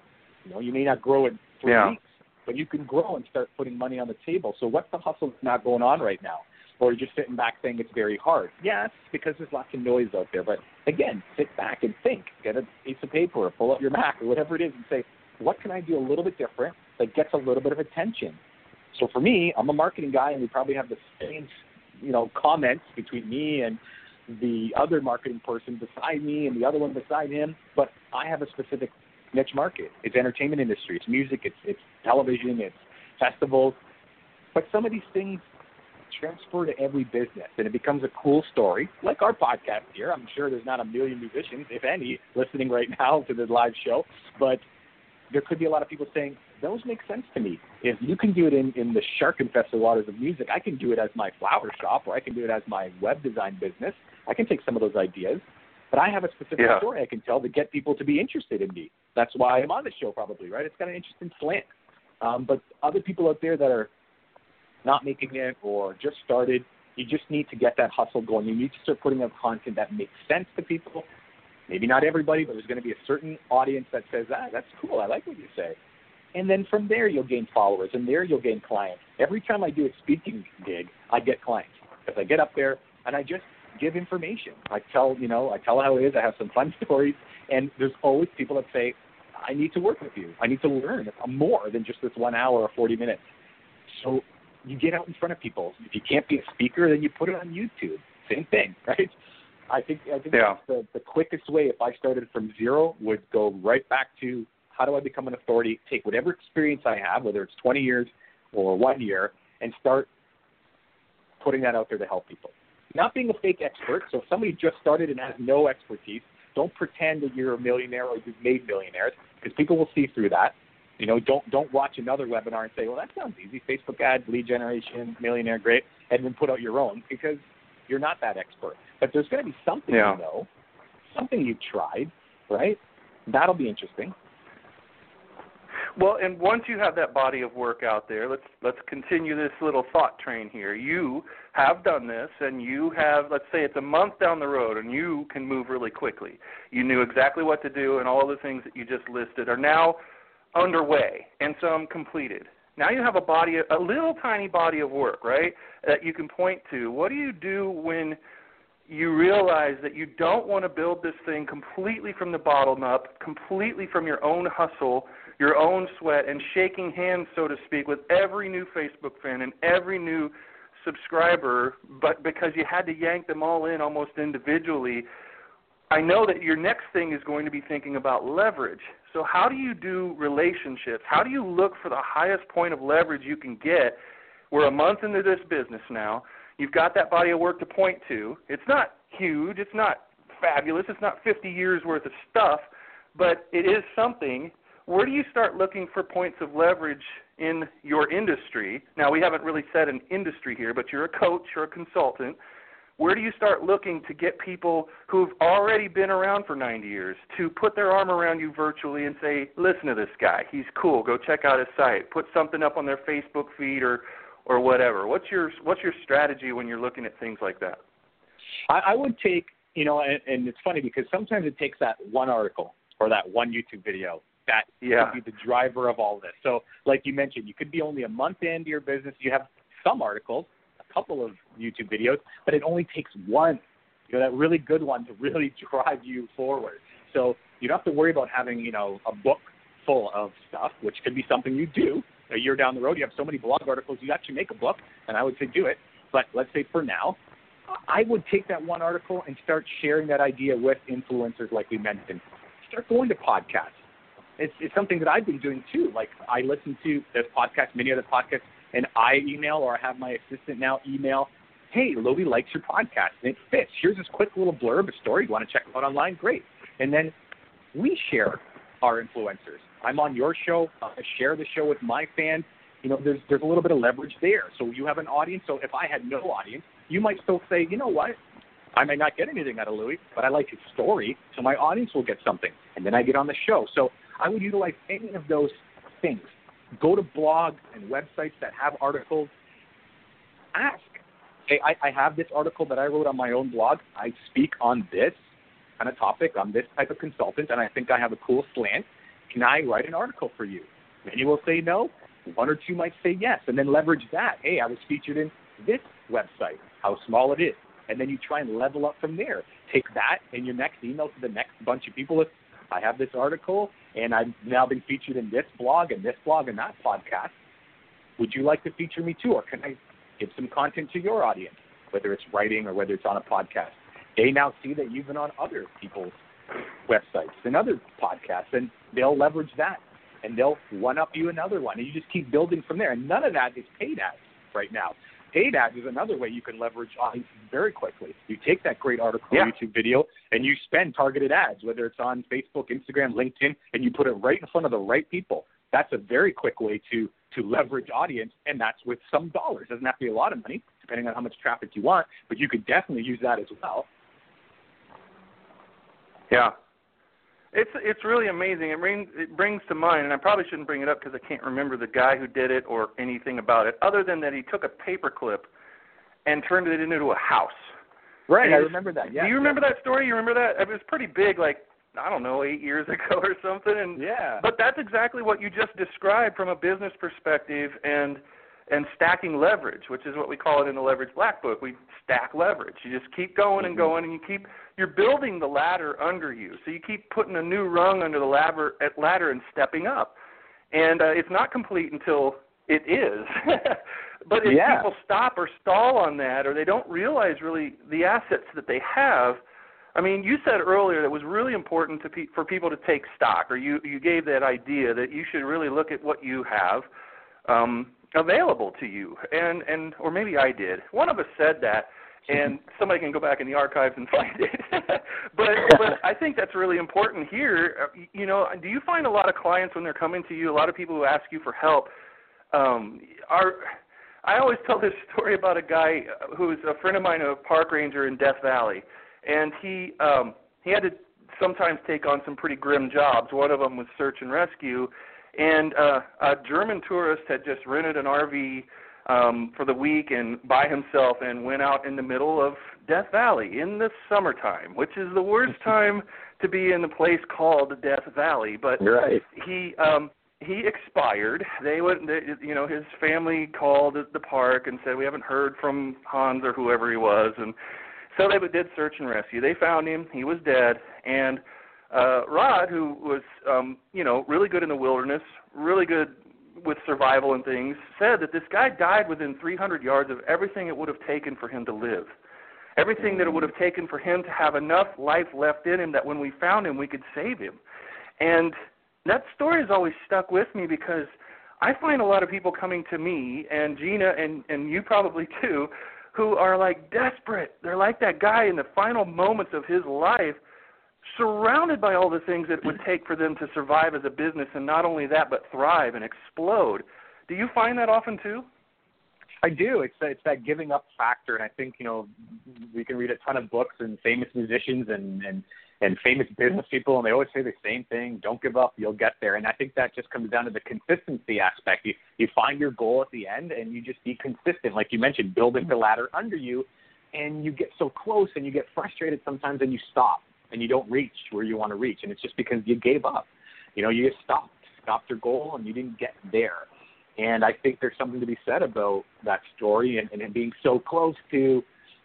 You may not grow in 3 weeks, but you can grow and start putting money on the table. So what's the hustle that's not going on right now? Or you're just sitting back saying it's very hard. Yes, because there's lots of noise out there. But again, sit back and think. Get a piece of paper or pull up your Mac or whatever it is and say, what can I do a little bit different that gets a little bit of attention? So for me, I'm a marketing guy, and we probably have the same, comments between me and the other marketing person beside me and the other one beside him. But I have a specific niche market. It's entertainment industry. It's music. It's television. It's festivals. But some of these things transfer to every business, and it becomes a cool story, like our podcast here. I'm sure there's not a million musicians, if any, listening right now to the live show, but there could be a lot of people saying, those make sense to me. If you can do it in the shark-infested waters of music, I can do it as my flower shop, or I can do it as my web design business. I can take some of those ideas, but I have a specific story I can tell to get people to be interested in me. That's why I'm on the show probably, right? It's got an interesting slant. But other people out there that are not making it or just started, you just need to get that hustle going. You need to start putting out content that makes sense to people. Maybe not everybody, but there's going to be a certain audience that says, that's cool, I like what you say. And then from there, you'll gain followers, and there you'll gain clients. Every time I do a speaking gig, I get clients because I get up there and I just give information. I tell how it is. I have some fun stories, and there's always people that say, I need to work with you. I need to learn more than just this 1 hour or 40 minutes. So you get out in front of people. If you can't be a speaker, then you put it on YouTube. Same thing, right? I think that's the quickest way. If I started from zero, would go right back to how do I become an authority, take whatever experience I have, whether it's 20 years or 1 year, and start putting that out there to help people. Not being a fake expert. So if somebody just started and has no expertise, don't pretend that you're a millionaire or you've made millionaires, because people will see through that. Don't watch another webinar and say, well, that sounds easy. Facebook ads, lead generation, millionaire, great, and then put out your own, because you're not that expert. But there's going to be something something you've tried, right? That'll be interesting. Well, and once you have that body of work out there, let's continue this little thought train here. You have done this, and you have, let's say it's a month down the road, and you can move really quickly. You knew exactly what to do, and all the things that you just listed are now underway and some completed. Now you have a little tiny body of work, right, that you can point to. What do you do when you realize that you don't want to build this thing completely from the bottom up, completely from your own hustle, your own sweat, and shaking hands, so to speak, with every new Facebook fan and every new subscriber, but because you had to yank them all in almost individually? I know that your next thing is going to be thinking about leverage. So how do you do relationships? How do you look for the highest point of leverage you can get? We're a month into this business now. You've got that body of work to point to. It's not huge. It's not fabulous. It's not 50 years worth of stuff, but it is something. Where do you start looking for points of leverage in your industry? Now, we haven't really said an industry here, but you're a coach, you're a consultant. Where do you start looking to get people who've already been around for 90 years to put their arm around you virtually and say, listen to this guy, he's cool, go check out his site, put something up on their Facebook feed or whatever? What's your strategy when you're looking at things like that? I would take, and it's funny because sometimes it takes that one article or that one YouTube video that could be the driver of all this. So like you mentioned, you could be only a month into your business. You have some articles, a couple of YouTube videos, but it only takes one, that really good one to really drive you forward. So you don't have to worry about having, a book full of stuff, which could be something you do. A year down the road, you have so many blog articles, you actually make a book, and I would say do it. But let's say for now, I would take that one article and start sharing that idea with influencers like we mentioned. Start going to podcasts. It's something that I've been doing too. Like I listen to this podcast, many other podcasts, and I email, or I have my assistant now email, hey, Louie likes your podcast, and it fits. Here's this quick little blurb, a story. You want to check it out online? Great. And then we share our influencers. I'm on your show. I share the show with my fans. There's a little bit of leverage there. So you have an audience. So if I had no audience, you might still say, you know what? I may not get anything out of Louie, but I like his story, so my audience will get something. And then I get on the show. So I would utilize any of those things. Go to blogs and websites that have articles. Ask, hey, I have this article that I wrote on my own blog. I speak on this kind of topic. I'm this type of consultant, and I think I have a cool slant. Can I write an article for you? Many will say no. One or two might say yes, and then leverage that. Hey, I was featured in this website, how small it is. And then you try and level up from there. Take that in your next email to the next bunch of people. I have this article, and I've now been featured in this blog and that podcast. Would you like to feature me too, or can I give some content to your audience, whether it's writing or whether it's on a podcast? They now see that you've been on other people's websites and other podcasts, and they'll leverage that, and they'll one-up you another one, and you just keep building from there. And none of that is paid ads right now. Paid ads is another way you can leverage audiences very quickly. You take that great article, YouTube video, and you spend targeted ads, whether it's on Facebook, Instagram, LinkedIn, and you put it right in front of the right people. That's a very quick way to leverage audience, and that's with some dollars. It doesn't have to be a lot of money, depending on how much traffic you want, but you could definitely use that as well. Yeah. It's really amazing. It brings to mind, and I probably shouldn't bring it up because I can't remember the guy who did it or anything about it, other than that he took a paperclip and turned it into a house. Right, I remember that. Yeah. Do you remember that story? You remember that? It was pretty big, 8 years ago or something. And yeah. But that's exactly what you just described from a business perspective and stacking leverage, which is what we call it in the Leverage Black Book. We stack leverage. You just keep going and going, and you're building the ladder under you. So you keep putting a new rung under the ladder and stepping up. And it's not complete until it is. But if people stop or stall on that, or they don't realize really the assets that they have, I mean, you said earlier that it was really important for people to take stock, or you gave that idea that you should really look at what you have available to you, and or maybe I did. One of us said that, and somebody can go back in the archives and find it. but I think that's really important here. Do you find a lot of clients when they're coming to you, a lot of people who ask you for help, I always tell this story about a guy who's a friend of mine, a park ranger in Death Valley, and he had to sometimes take on some pretty grim jobs. One of them was search and rescue, and a German tourist had just rented an RV for the week and by himself and went out in the middle of Death Valley in the summertime, which is the worst time to be in a place called Death Valley. But he expired. His family called the park and said, we haven't heard from Hans or whoever he was. And so they did search and rescue. They found him. He was dead. And Rod, who was, really good in the wilderness, really good with survival and things, said that this guy died within 300 yards of everything it would have taken for him to live. Everything that it would have taken for him to have enough life left in him that when we found him, we could save him. And that story has always stuck with me because I find a lot of people coming to me, and Gina and you probably too, who are like desperate. They're like that guy in the final moments of his life, surrounded by all the things that it would take for them to survive as a business, and not only that, but thrive and explode. Do you find that often too? I do. It's that giving up factor, and I think we can read a ton of books and famous musicians and famous business people, and they always say the same thing: don't give up, you'll get there. And I think that just comes down to the consistency aspect. You find your goal at the end, and you just be consistent, like you mentioned, building the ladder under you, and you get so close, and you get frustrated sometimes, and you stop, and you don't reach where you want to reach, and it's just because you gave up. You just stopped your goal, and you didn't get there. And I think there's something to be said about that story and being so close to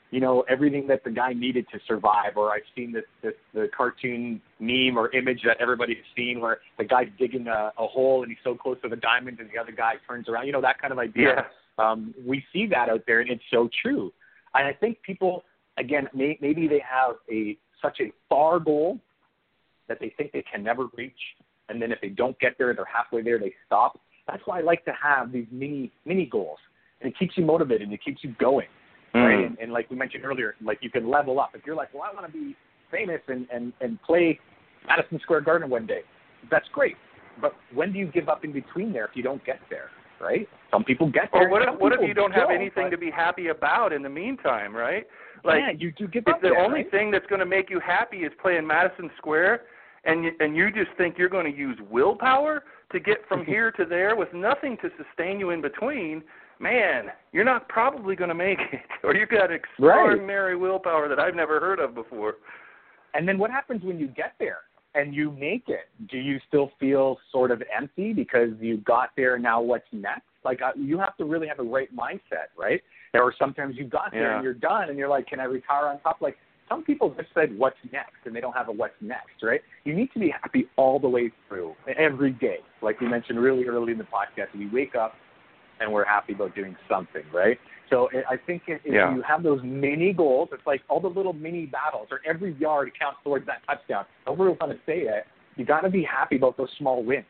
everything that the guy needed to survive, or I've seen the cartoon meme or image that everybody's seen where the guy's digging a hole and he's so close to the diamond and the other guy turns around, that kind of idea. Yeah. We see that out there, and it's so true. And I think people, again, maybe they have such a far goal that they think they can never reach, and then if they don't get there, they're halfway there, they stop. That's why I like to have these mini goals, and it keeps you motivated and it keeps you going. Right? And like we mentioned earlier, like you can level up. If you're like, well, I want to be famous and play Madison Square Garden one day, that's great. But when do you give up in between there if you don't get there, right? Some people get there. Or what if you don't have anything to be happy about in the meantime, right? Like, yeah, you do give up if the there, only right? thing that's going to make you happy is playing Madison Square, and you just think you're going to use willpower to get from here to there with nothing to sustain you in between, man, you're not probably going to make it, or you've got extraordinary willpower that I've never heard of before. And then what happens when you get there and you make it? Do you still feel sort of empty because you got there and now what's next? Like you have to really have a right mindset, right? Or sometimes you got there and you're done and you're like, can I retire on top? Like some people just said, what's next? And they don't have a what's next, right? You need to be happy all the way through, every day. Like we mentioned really early in the podcast, we wake up and we're happy about doing something, right? So I think if you have those mini goals, it's like all the little mini battles, or every yard counts towards that touchdown. I don't really want to say it. You got to be happy about those small wins.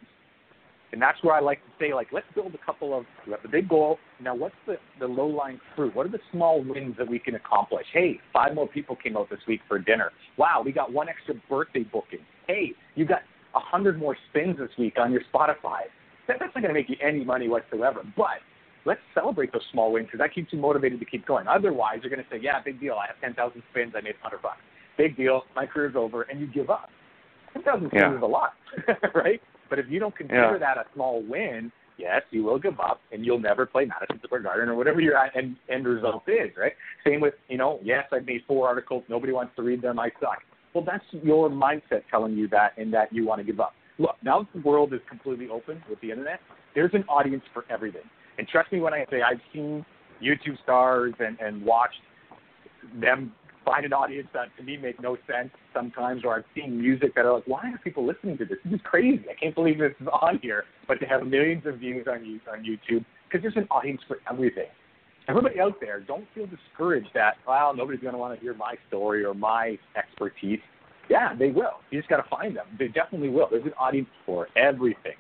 And that's where I like to say, like, let's build a couple of, we have the big goal. Now, what's the low-lying fruit? What are the small wins that we can accomplish? Hey, 5 more people came out this week for dinner. Wow, we got 1 extra birthday booking. Hey, you got 100 more spins this week on your Spotify. That's not going to make you any money whatsoever. But let's celebrate those small wins because that keeps you motivated to keep going. Otherwise, you're going to say, yeah, big deal. I have 10,000 spins. I made $100. Big deal. My career's over. And you give up. 10,000 spins is a lot, right? But if you don't consider that a small win, yes, you will give up and you'll never play Madison Square Garden or whatever your end result is, right? Same with, yes, I've made 4 articles. Nobody wants to read them. I suck. Well, that's your mindset telling you that and that you want to give up. Look, now that the world is completely open with the internet, there's an audience for everything. And trust me when I say I've seen YouTube stars and watched them find an audience that to me make no sense sometimes, or I've seen music that are like, why are people listening to this? This is crazy. I can't believe this is on here. But to have millions of views on YouTube, because there's an audience for everything. Everybody out there, don't feel discouraged that, well, nobody's going to want to hear my story or my expertise. Yeah, they will. You just got to find them. They definitely will. There's an audience for everything.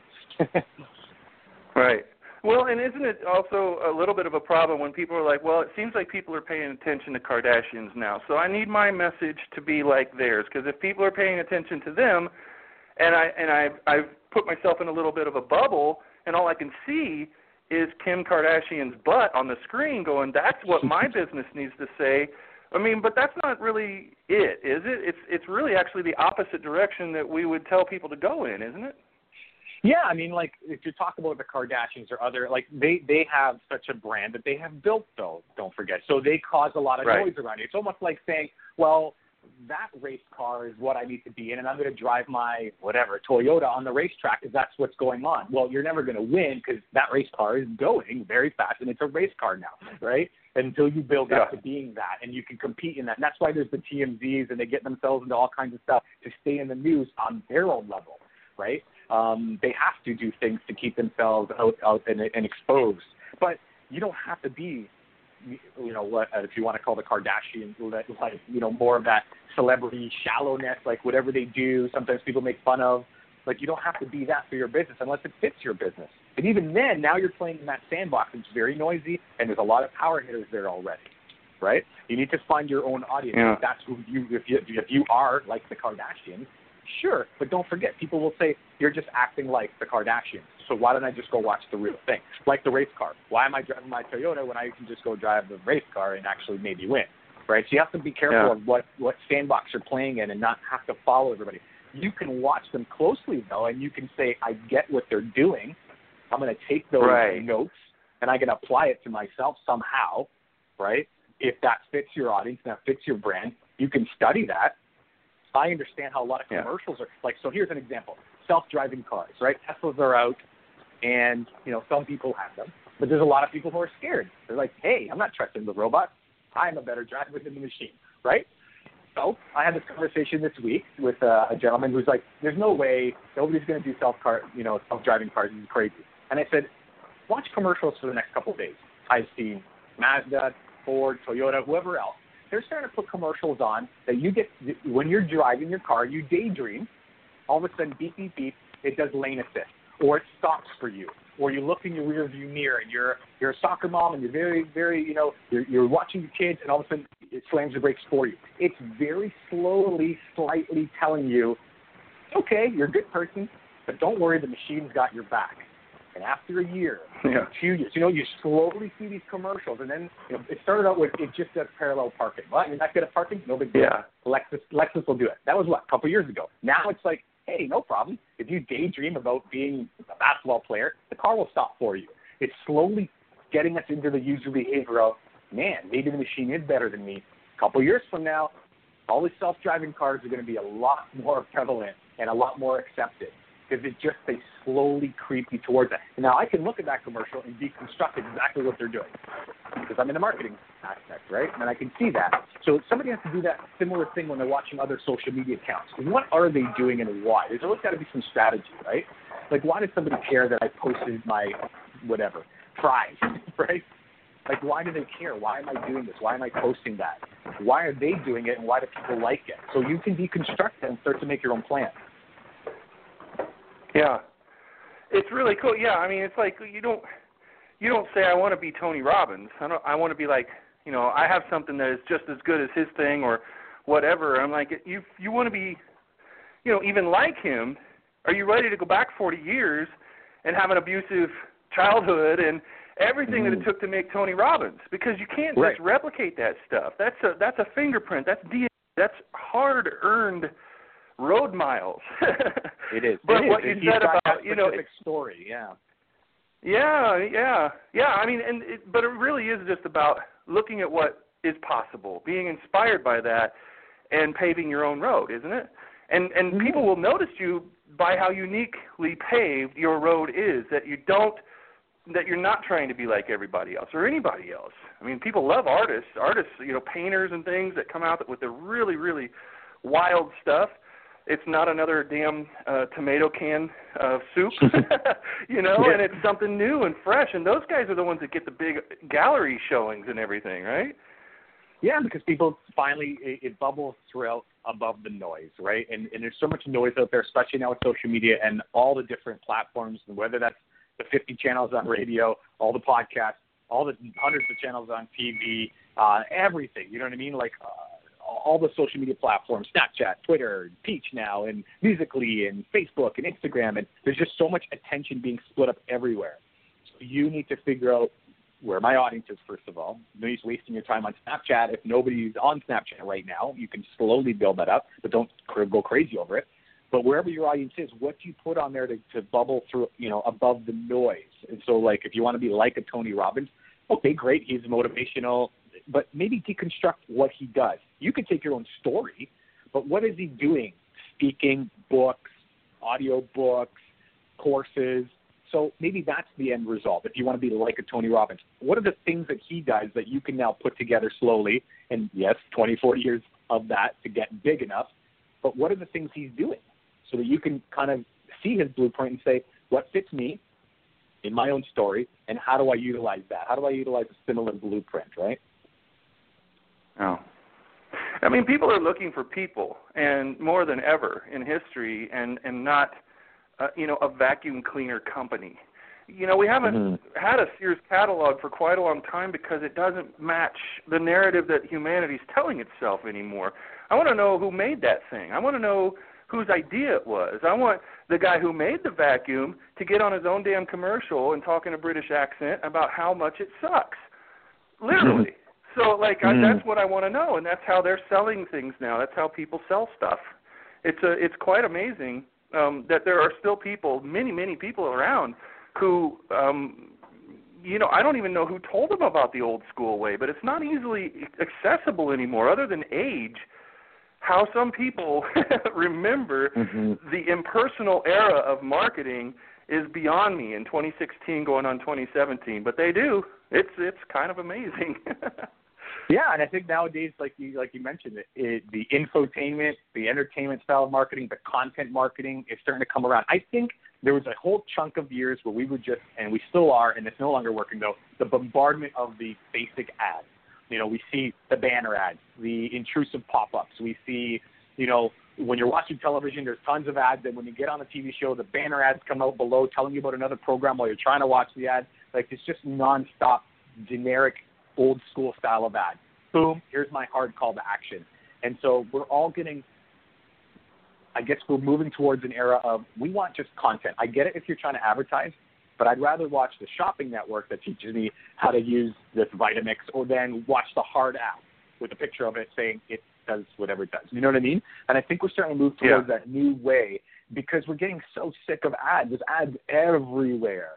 Right. Well, and isn't it also a little bit of a problem when people are like, well, it seems like people are paying attention to Kardashians now, so I need my message to be like theirs, because if people are paying attention to them, and I've put myself in a little bit of a bubble, and all I can see is Kim Kardashian's butt on the screen going, that's what my business needs to say. I mean, but that's not really it, is it? It's really actually the opposite direction that we would tell people to go in, isn't it? Yeah, I mean, like, if you talk about the Kardashians or other, like, they have such a brand that they have built, though, don't forget. So they cause a lot of noise around it. It's almost like saying, well, that race car is what I need to be in, and I'm going to drive my, whatever, Toyota on the racetrack because that's what's going on. Well, you're never going to win because that race car is going very fast, and it's a race car now, right? Until you build up to being that, and you can compete in that. And that's why there's the TMZs, and they get themselves into all kinds of stuff to stay in the news on their own level, right? They have to do things to keep themselves out and exposed. But you don't have to be, what if you want to call the Kardashians, like, more of that celebrity shallowness, like whatever they do, sometimes people make fun of. Like, you don't have to be that for your business unless it fits your business. And even then, now you're playing in that sandbox. It's very noisy, and there's a lot of power hitters there already, right? You need to find your own audience. Yeah. That's who if you are like the Kardashians, sure, but don't forget, people will say, you're just acting like the Kardashians, so why don't I just go watch the real thing? Like the race car. Why am I driving my Toyota when I can just go drive the race car and actually maybe win, right? So you have to be careful of what sandbox you're playing in and not have to follow everybody. You can watch them closely, though, and you can say, I get what they're doing. I'm going to take those notes, and I can apply it to myself somehow, right? If that fits your audience, that fits your brand, you can study that. I understand how a lot of commercials are like. So here's an example: self-driving cars, right? Teslas are out, and some people have them, but there's a lot of people who are scared. They're like, "Hey, I'm not trusting the robot. I'm a better driver than the machine, right? So I had this conversation this week with a gentleman who's like, there's no way nobody's going to do self-driving cars. This is crazy. And I said, watch commercials for the next couple of days. I've seen Mazda, Ford, Toyota, whoever else. They're starting to put commercials on that you get when you're driving your car, you daydream. All of a sudden, beep, beep, beep, it does lane assist, or it stops for you, or you look in your rear view mirror and you're a soccer mom and you're very, very, you're watching your kids, and all of a sudden it slams the brakes for you. It's very slowly, slightly telling you, okay, you're a good person, but don't worry, the machine's got your back. And after a year, 2 years, you slowly see these commercials, and then it started out with it just does parallel parking. Well, you're not good at parking? No big deal. Yeah. Lexus will do it. That was a couple of years ago. Now it's like, hey, no problem. If you daydream about being a basketball player, the car will stop for you. It's slowly getting us into the user behavior of, man, maybe the machine is better than me. A couple of years from now, all these self-driving cars are going to be a lot more prevalent and a lot more accepted, because they slowly creep you towards that. And now I can look at that commercial and deconstruct exactly what they're doing, because I'm in the marketing aspect, right? And I can see that. So somebody has to do that similar thing when they're watching other social media accounts. What are they doing and why? There's always got to be some strategy, right? Like, why does somebody care that I posted my whatever, fries, right? Like, why do they care? Why am I doing this? Why am I posting that? Why are they doing it, and why do people like it? So you can deconstruct it and start to make your own plan. Yeah, it's really cool. Yeah, I mean, it's like you don't say I want to be Tony Robbins. I want to be like, I have something that is just as good as his thing or whatever. I'm like, you want to be, even like him. Are you ready to go back 40 years and have an abusive childhood and everything that it took to make Tony Robbins? Because you can't just replicate that stuff. That's a fingerprint. That's DNA. That's hard-earned road miles. It is. But it what is. you said about, story, yeah. Yeah. I mean, but it really is just about looking at what is possible, being inspired by that, and paving your own road, isn't it? And people will notice you by how uniquely paved your road is. That you're not trying to be like everybody else or anybody else. I mean, people love artists, painters and things that come out with the really, really wild stuff. It's not another damn tomato can of soup, and it's something new and fresh. And those guys are the ones that get the big gallery showings and everything, right? Yeah, because people finally, it bubbles throughout above the noise, right? And there's so much noise out there, especially now with social media and all the different platforms, and whether that's the 50 channels on radio, all the podcasts, all the hundreds of channels on TV, everything, you know what I mean? Like, all the social media platforms, Snapchat, Twitter, Peach now, and Musical.ly, and Facebook, and Instagram, and there's just so much attention being split up everywhere. So you need to figure out where my audience is, first of all. Nobody's wasting your time on Snapchat. If nobody's on Snapchat right now, you can slowly build that up, but don't go crazy over it. But wherever your audience is, what do you put on there to bubble through, above the noise? And so, like, if you want to be like a Tony Robbins, okay, great, he's motivational, but maybe deconstruct what he does. You can take your own story, but what is he doing? Speaking, books, audio books, courses. So maybe that's the end result. If you want to be like a Tony Robbins, what are the things that he does that you can now put together slowly? And yes, 24 years of that to get big enough. But what are the things he's doing so that you can kind of see his blueprint and say, what fits me in my own story, and how do I utilize that? How do I utilize a similar blueprint, right? Oh. I mean, people are looking for people, and more than ever in history, and not, a vacuum cleaner company. We haven't had a Sears catalog for quite a long time because it doesn't match the narrative that humanity's telling itself anymore. I want to know who made that thing. I want to know whose idea it was. I want the guy who made the vacuum to get on his own damn commercial and talk in a British accent about how much it sucks. Literally. So, that's what I want to know, and that's how they're selling things now. That's how people sell stuff. It's quite amazing that there are still people, many, many people around who, I don't even know who told them about the old school way, but it's not easily accessible anymore other than age. How some people remember the impersonal era of marketing is beyond me in 2016 going on 2017, but they do. It's kind of amazing. Yeah, and I think nowadays, like you mentioned, the infotainment, the entertainment style of marketing, the content marketing is starting to come around. I think there was a whole chunk of years where we were just, and we still are, and it's no longer working though, the bombardment of the basic ads. We see the banner ads, the intrusive pop-ups. We see, when you're watching television, there's tons of ads, and when you get on a TV show, the banner ads come out below telling you about another program while you're trying to watch the ad. Like, it's just nonstop, generic, old school style of ad. Boom, here's my hard call to action. And so we're all getting, I guess we're moving towards an era of, we want just content. I get it if you're trying to advertise, but I'd rather watch the shopping network that teaches me how to use this Vitamix, or then watch the hard ad with a picture of it saying it does whatever it does. You know what I mean? And I think we're starting to move towards that new way, because we're getting so sick of ads. There's ads everywhere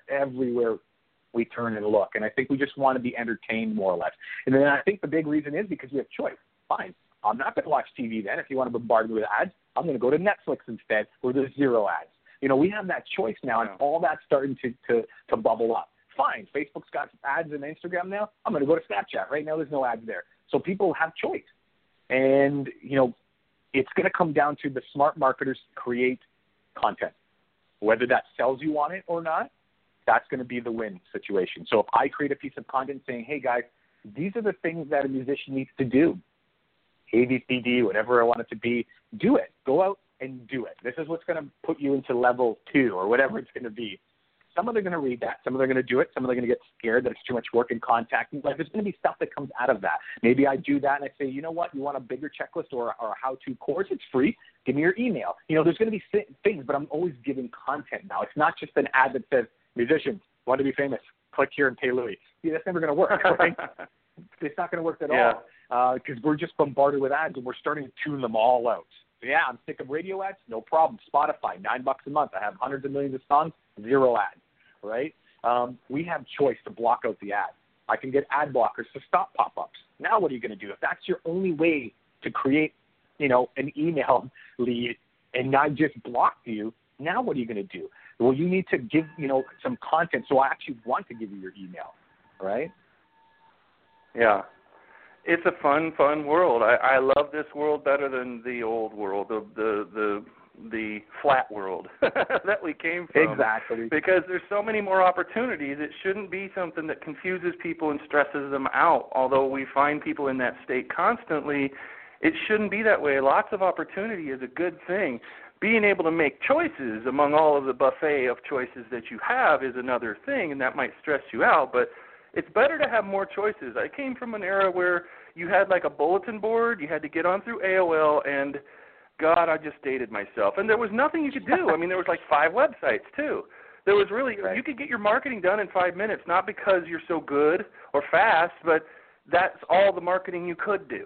we turn and look. And I think we just want to be entertained more or less. And then I think the big reason is because we have choice. Fine. I'm not going to watch TV then. If you want to bombard me with ads, I'm going to go to Netflix instead, where there's zero ads. We have that choice now, and all that's starting to bubble up. Fine. Facebook's got ads and Instagram now. I'm going to go to Snapchat. Right now there's no ads there. So people have choice. And, it's going to come down to the smart marketers create content. Whether that sells you on it or not, that's going to be the win situation. So if I create a piece of content saying, hey, guys, these are the things that a musician needs to do, ABCD, whatever I want it to be, do it. Go out and do it. This is what's going to put you into level 2 or whatever it's going to be. Some of them are going to read that. Some of them are going to do it. Some of them are going to get scared that it's too much work and contacting. Like, there's going to be stuff that comes out of that. Maybe I do that and I say, you know what, you want a bigger checklist or a how-to course? It's free. Give me your email. There's going to be things, but I'm always giving content now. It's not just an ad that says, musicians, want to be famous, click here and pay Louis. See, that's never going to work, right? It's not going to work at all, because we're just bombarded with ads, and we're starting to tune them all out. So, I'm sick of radio ads, no problem. Spotify, $9 a month. I have hundreds of millions of songs, zero ads, right? We have choice to block out the ad. I can get ad blockers to stop pop-ups. Now what are you going to do? If that's your only way to create, an email lead and not just block you, now what are you going to do? Well, you need to give, some content, so I actually want to give you your email, right? Yeah. It's a fun world. I love this world better than the old world, the flat world that we came from. Exactly. Because there's so many more opportunities. It shouldn't be something that confuses people and stresses them out. Although we find people in that state constantly, it shouldn't be that way. Lots of opportunity is a good thing. Being able to make choices among all of the buffet of choices that you have is another thing, and that might stress you out, but it's better to have more choices. I came from an era where you had like a bulletin board, you had to get on through AOL, and God, I just dated myself. And there was nothing you could do. I mean, there was like 5 websites too. There was really, you could get your marketing done in 5 minutes, not because you're so good or fast, but that's all the marketing you could do.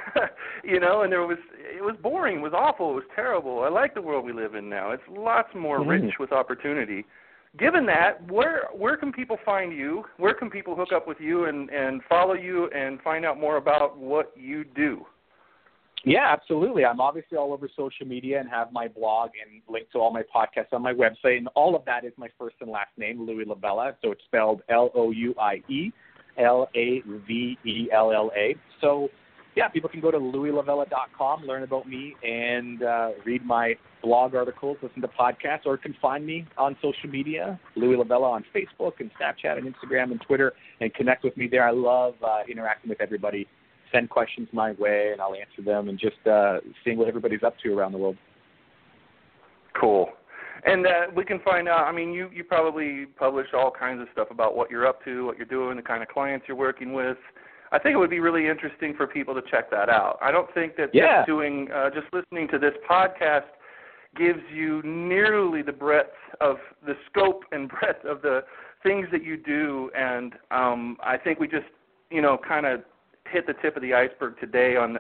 And it was boring, it was awful, it was terrible. I like the world we live in now. It's lots more rich with opportunity. Given that, where can people find you? Where can people hook up with you and follow you and find out more about what you do? Yeah, absolutely. I'm obviously all over social media and have my blog and link to all my podcasts on my website. And all of that is my first and last name, Louis Lavella. So it's spelled LouieLavella. So, people can go to louislavella.com, learn about me, and read my blog articles, listen to podcasts, or can find me on social media, Louis Lavella on Facebook and Snapchat and Instagram and Twitter, and connect with me there. I love interacting with everybody. Send questions my way, and I'll answer them, and just seeing what everybody's up to around the world. Cool. And we can find out, you probably publish all kinds of stuff about what you're up to, what you're doing, the kind of clients you're working with. I think it would be really interesting for people to check that out. I don't think that just listening to this podcast gives you nearly the breadth of the scope and breadth of the things that you do, and I think we just, kind of hit the tip of the iceberg today on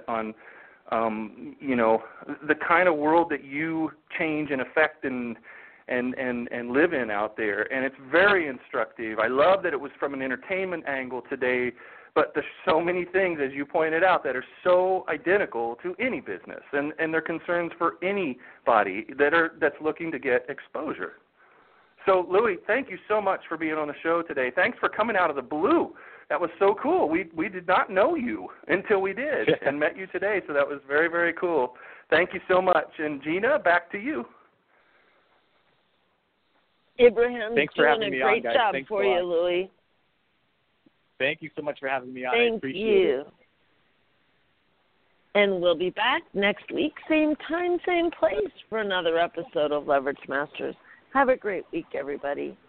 the kind of world that you change and affect and live in out there, and it's very instructive. I love that it was from an entertainment angle today, but there's so many things, as you pointed out, that are so identical to any business, and they're concerns for anybody that's looking to get exposure. So, Louis, thank you so much for being on the show today. Thanks for coming out of the blue that was so cool. We did not know you until we did and met you today, so that was very, very cool. Thank you so much. And Gina, back to you. Abraham's Thanks for having me on, guys. Doing a great job Thanks for you, Louie. Thank you so much for having me on. Thank I appreciate you. it. And we'll be back next week, same time, same place, for another episode of Leverage Masters. Have a great week, everybody.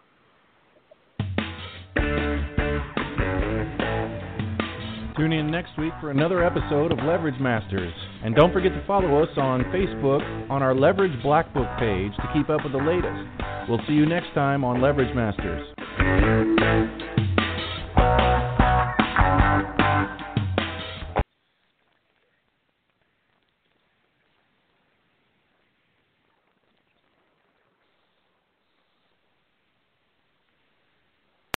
Tune in next week for another episode of Leverage Masters. And don't forget to follow us on Facebook on our Leverage Black Book page to keep up with the latest. We'll see you next time on Leverage Masters.